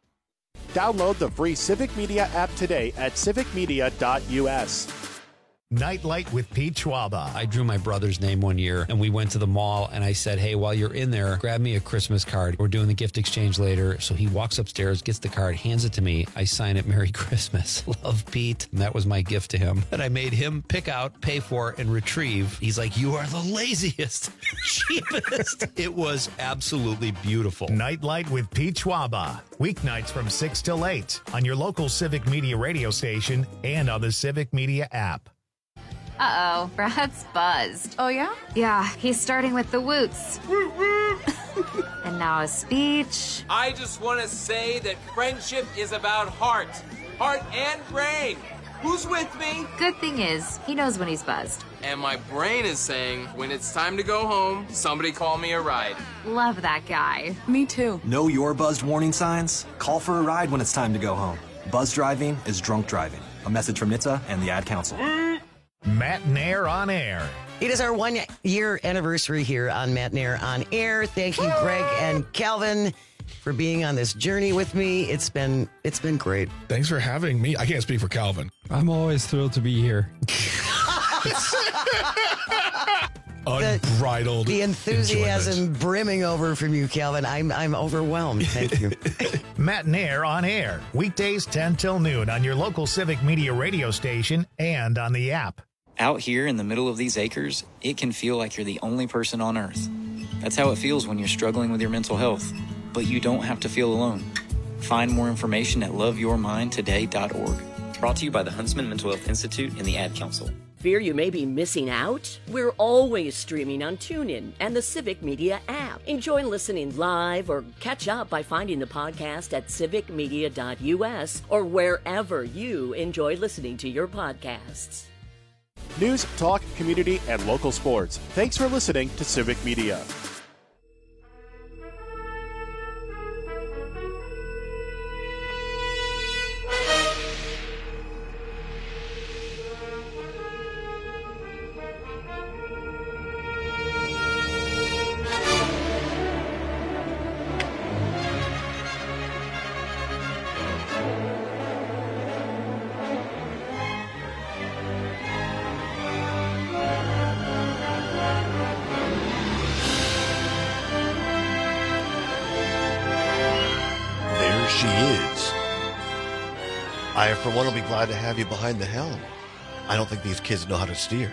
Download the free Civic Media app today at civic media dot u s. Nightlight with Pete Schwaba. I drew my brother's name one year, and we went to the mall, and I said, hey, while you're in there, grab me a Christmas card. We're doing the gift exchange later. So he walks upstairs, gets the card, hands it to me. I sign it, Merry Christmas. Love, Pete. And that was my gift to him. And I made him pick out, pay for, and retrieve. He's like, you are the laziest, cheapest. It was absolutely beautiful. Nightlight with Pete Schwaba. Weeknights from six till eight on your local Civic Media radio station and on the Civic Media app. Uh-oh, Brad's buzzed. Oh, yeah? Yeah, he's starting with the woots. And now a speech. I just want to say that friendship is about heart. Heart and brain. Who's with me? Good thing is, he knows when he's buzzed. And my brain is saying, when it's time to go home, somebody call me a ride. Love that guy. Me too. Know your buzzed warning signs? Call for a ride when it's time to go home. Buzz driving is drunk driving. A message from N H T S A and the Ad Council. Matt Nair on air. It is our one year anniversary here on Matt Nair on air. Thank you, Greg and Calvin, for being on this journey with me. It's been it's been great. Thanks for having me. I can't speak for Calvin. I'm always thrilled to be here. Unbridled. The enthusiasm enjoyment. brimming over from you, Calvin. I'm I'm overwhelmed. Thank you. Matt Nair on air. Weekdays ten till noon on your local Civic Media radio station and on the app. Out here in the middle of these acres, it can feel like you're the only person on earth. That's how it feels when you're struggling with your mental health. But you don't have to feel alone. Find more information at love your mind today dot org. Brought to you by the Huntsman Mental Health Institute and the Ad Council. Fear you may be missing out? We're always streaming on TuneIn and the Civic Media app. Enjoy listening live or catch up by finding the podcast at civic media dot u s or wherever you enjoy listening to your podcasts. News, talk, community, and local sports. Thanks for listening to Civic Media. She is. I, for one, will be glad to have you behind the helm. I don't think these kids know how to steer.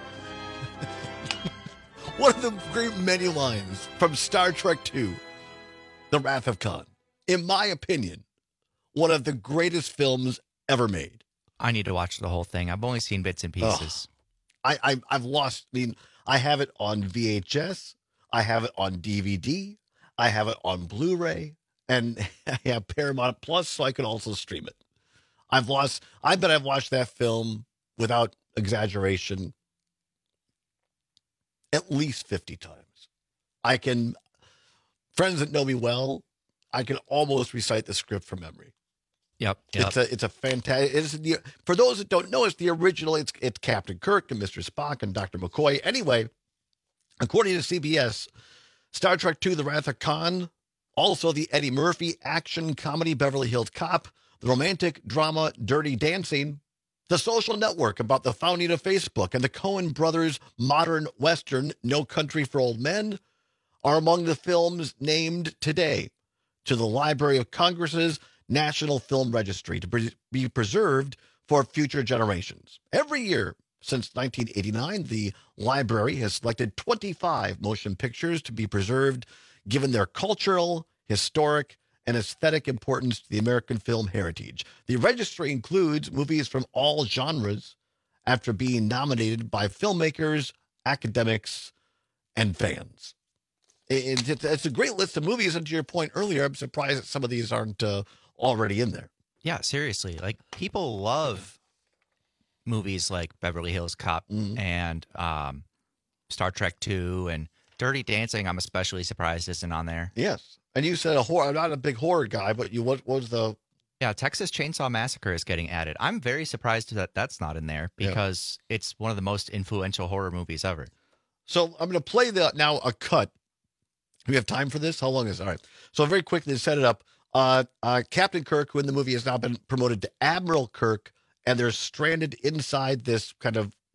One of the great menu lines from Star Trek two, The Wrath of Khan. In my opinion, one of the greatest films ever made. I need to watch the whole thing. I've only seen bits and pieces. Oh, I, I, I've lost, I mean, I have it on V H S. I have it on D V D. I have it on Blu-ray. And I have Paramount Plus, so I can also stream it. I've lost, I bet I've watched that film without exaggeration at least fifty times. I can, friends that know me well, I can almost recite the script from memory. Yep. yep. It's a, it's a fantastic, it's the, for those that don't know, it's the original, it's, it's Captain Kirk and Mister Spock and Doctor McCoy. Anyway, according to C B S, Star Trek two, The Wrath of Khan, also the Eddie Murphy action comedy Beverly Hills Cop, the romantic drama Dirty Dancing, The Social Network about the founding of Facebook, and the Coen brothers' modern Western No Country for Old Men are among the films named today to the Library of Congress's National Film Registry to pre- be preserved for future generations. Every year since nineteen eighty-nine, the library has selected twenty-five motion pictures to be preserved given their cultural, historic, and aesthetic importance to the American film heritage. The registry includes movies from all genres after being nominated by filmmakers, academics, and fans. It, it, it's a great list of movies, and to your point earlier, I'm surprised that some of these aren't uh, already in there. Yeah, seriously. Like, people love movies like Beverly Hills Cop mm-hmm. and um, Star Trek two and Dirty Dancing. I'm especially surprised isn't on there. Yes. And you said a horror. I'm not a big horror guy, but you what, what was the... Yeah, Texas Chainsaw Massacre is getting added. I'm very surprised that that's not in there because yeah. it's one of the most influential horror movies ever. So I'm going to play the now a cut. Do we have time for this? How long is it? All right. So very quickly to set it up, uh, uh, Captain Kirk, who in the movie has now been promoted to Admiral Kirk, and they're stranded inside this kind of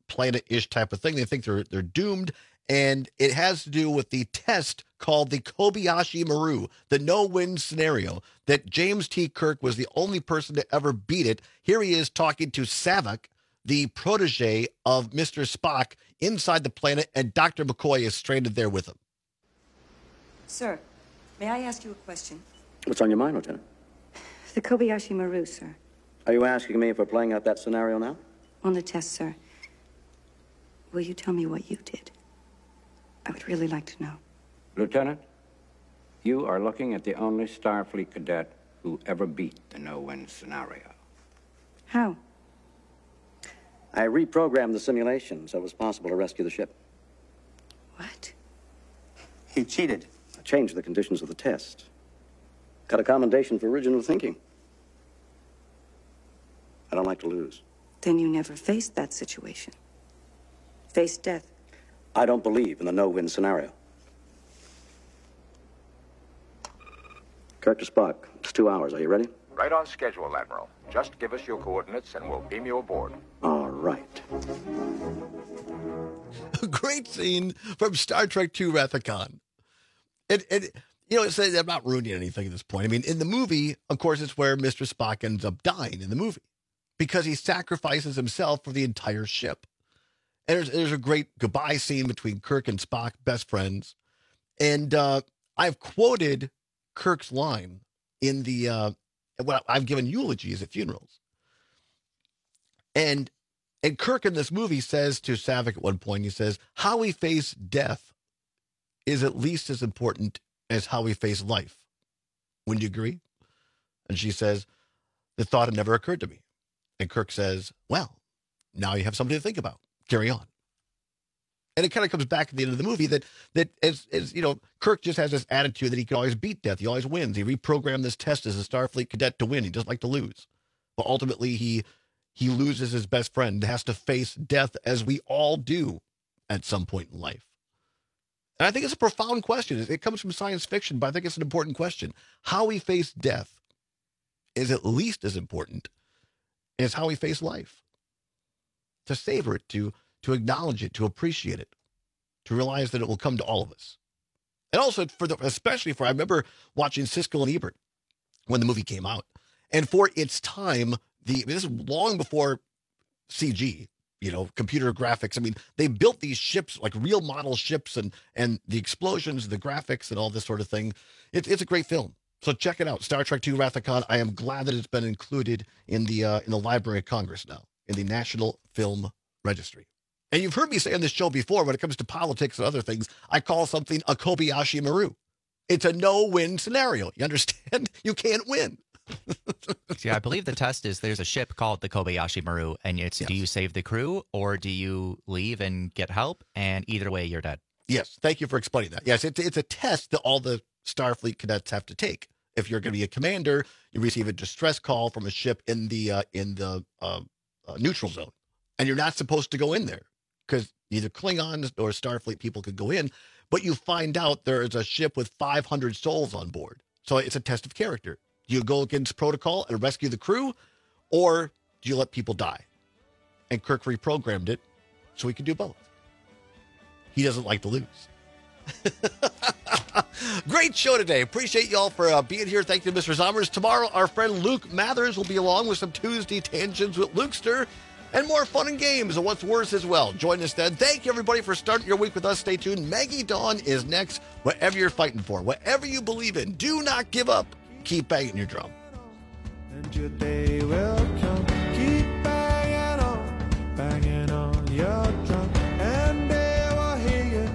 planet-ish type of thing. They think they're they're doomed, and it has to do with the test called the Kobayashi Maru, the no-win scenario, that James T. Kirk was the only person to ever beat it. Here he is talking to Saavik, the protege of Mister Spock, inside the planet, and Doctor McCoy is stranded there with him. Sir, may I ask you a question? What's on your mind, Lieutenant? The Kobayashi Maru, sir. Are you asking me if we're playing out that scenario now? On the test, sir. Will you tell me what you did? I would really like to know. Lieutenant, you are looking at the only Starfleet cadet who ever beat the no-win scenario. How? I reprogrammed the simulation so it was possible to rescue the ship. What? He cheated. I changed the conditions of the test. Got a commendation for original thinking. I don't like to lose. Then you never faced that situation. Faced death. I don't believe in the no-win scenario. Kirk to Spock. It's two hours. Are you ready? Right on schedule, Admiral. Just give us your coordinates and we'll beam you aboard. All right. A great scene from Star Trek two Wrath of Khan. And, and you know, it's, I'm not ruining anything at this point. I mean, in the movie, of course, it's where Mister Spock ends up dying in the movie because he sacrifices himself for the entire ship. And there's, there's a great goodbye scene between Kirk and Spock, best friends. And uh, I've quoted Kirk's line in the, uh, well, I've given eulogies at funerals. And and Kirk in this movie says to Saavik at one point, he says, how we face death is at least as important as how we face life. Wouldn't you agree? And she says, the thought had never occurred to me. And Kirk says, well, now you have something to think about. Carry on. And it kind of comes back at the end of the movie that, that as, as, you know, Kirk just has this attitude that he can always beat death. He always wins. He reprogrammed this test as a Starfleet cadet to win. He doesn't like to lose. But ultimately, he he loses his best friend, has to face death as we all do at some point in life. And I think it's a profound question. It comes from science fiction, but I think it's an important question. How we face death is at least as important as how we face life. To savor it, to to acknowledge it, to appreciate it, to realize that it will come to all of us. And also, for the, especially for, I remember watching Siskel and Ebert when the movie came out. And for its time, the this is long before C G, you know, computer graphics. I mean, they built these ships, like real model ships, and and the explosions, the graphics, and all this sort of thing. It, it's a great film. So check it out, Star Trek two Wrath of Khan. I am glad that it's been included in the uh, in the Library of Congress now, in the National Film Registry. And you've heard me say on this show before, when it comes to politics and other things, I call something a Kobayashi Maru. It's a no-win scenario. You understand? You can't win. See, I believe the test is there's a ship called the Kobayashi Maru, and it's yes. Do you save the crew or do you leave and get help? And either way, you're dead. Yes, thank you for explaining that. Yes, it's, it's a test that all the Starfleet cadets have to take. If you're going to be a commander, you receive a distress call from a ship in the uh, in the uh, uh, neutral zone, and you're not supposed to go in there because neither Klingons or Starfleet people could go in. But you find out there is a ship with five hundred souls on board, so it's a test of character. Do you go against protocol and rescue the crew, or do you let people die? And Kirk reprogrammed it so he could do both. He doesn't like to lose. Great show today. Appreciate y'all for uh, being here. Thank you, Mister Zommers. Tomorrow, our friend Luke Mathers will be along with some Tuesday Tangents with Lukester and more fun and games and what's worse as well. Join us then. Thank you, everybody, for starting your week with us. Stay tuned. Maggie Dawn is next. Whatever you're fighting for, whatever you believe in, do not give up. Keep banging your drum. And your day will come. Keep banging on, banging on your drum, and they will hear you.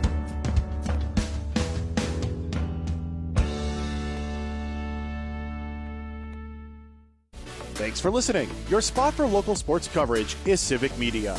Thanks for listening. Your spot for local sports coverage is Civic Media.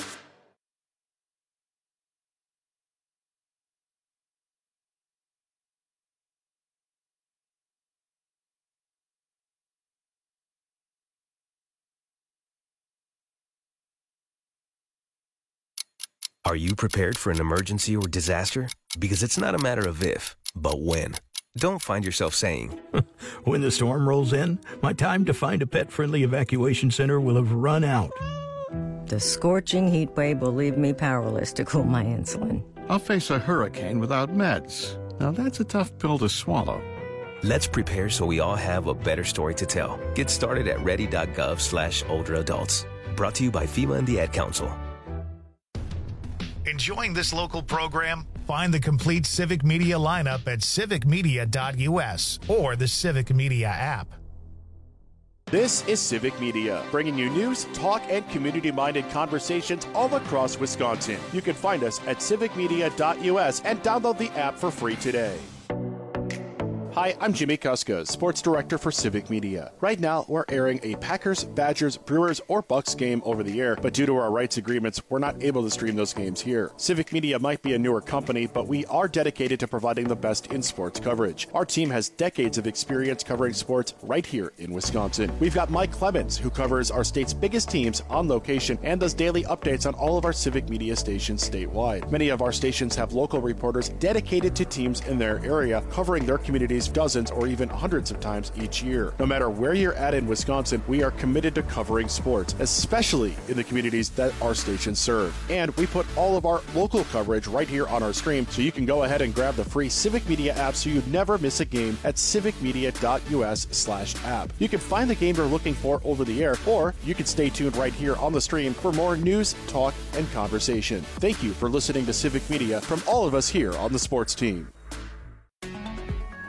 Are you prepared for an emergency or disaster? Because it's not a matter of if, but when. Don't find yourself saying, when the storm rolls in, my time to find a pet-friendly evacuation center will have run out. the scorching heat wave will leave me powerless to cool my insulin. I'll face a hurricane without meds. Now that's a tough pill to swallow. Let's prepare so we all have a better story to tell. Get started at ready.gov slash older adults. Brought to you by FEMA and the Ad Council. Enjoying this local program? Find the complete Civic Media lineup at civic media dot u s or the Civic Media app. This is Civic Media, bringing you news, talk, and community-minded conversations all across Wisconsin. You can find us at civic media dot u s and download the app for free today. Hi, I'm Jimmy Kuska, Sports Director for Civic Media. Right now, we're airing a Packers, Badgers, Brewers, or Bucks game over the air, but due to our rights agreements, we're not able to stream those games here. Civic Media might be a newer company, but we are dedicated to providing the best in sports coverage. Our team has decades of experience covering sports right here in Wisconsin. We've got Mike Clemens, who covers our state's biggest teams on location and does daily updates on all of our Civic Media stations statewide. Many of our stations have local reporters dedicated to teams in their area, covering their communities dozens or even hundreds of times each year. No matter where you're at in Wisconsin, we are committed to covering sports, especially in the communities that our stations serve. And we put all of our local coverage right here on our screen, so you can go ahead and grab the free Civic Media app so you never miss a game at civic media dot u s slash app. You can find the game you're looking for over the air, or you can stay tuned right here on the stream for more news, talk, and conversation. Thank you for listening to Civic Media from all of us here on the sports team.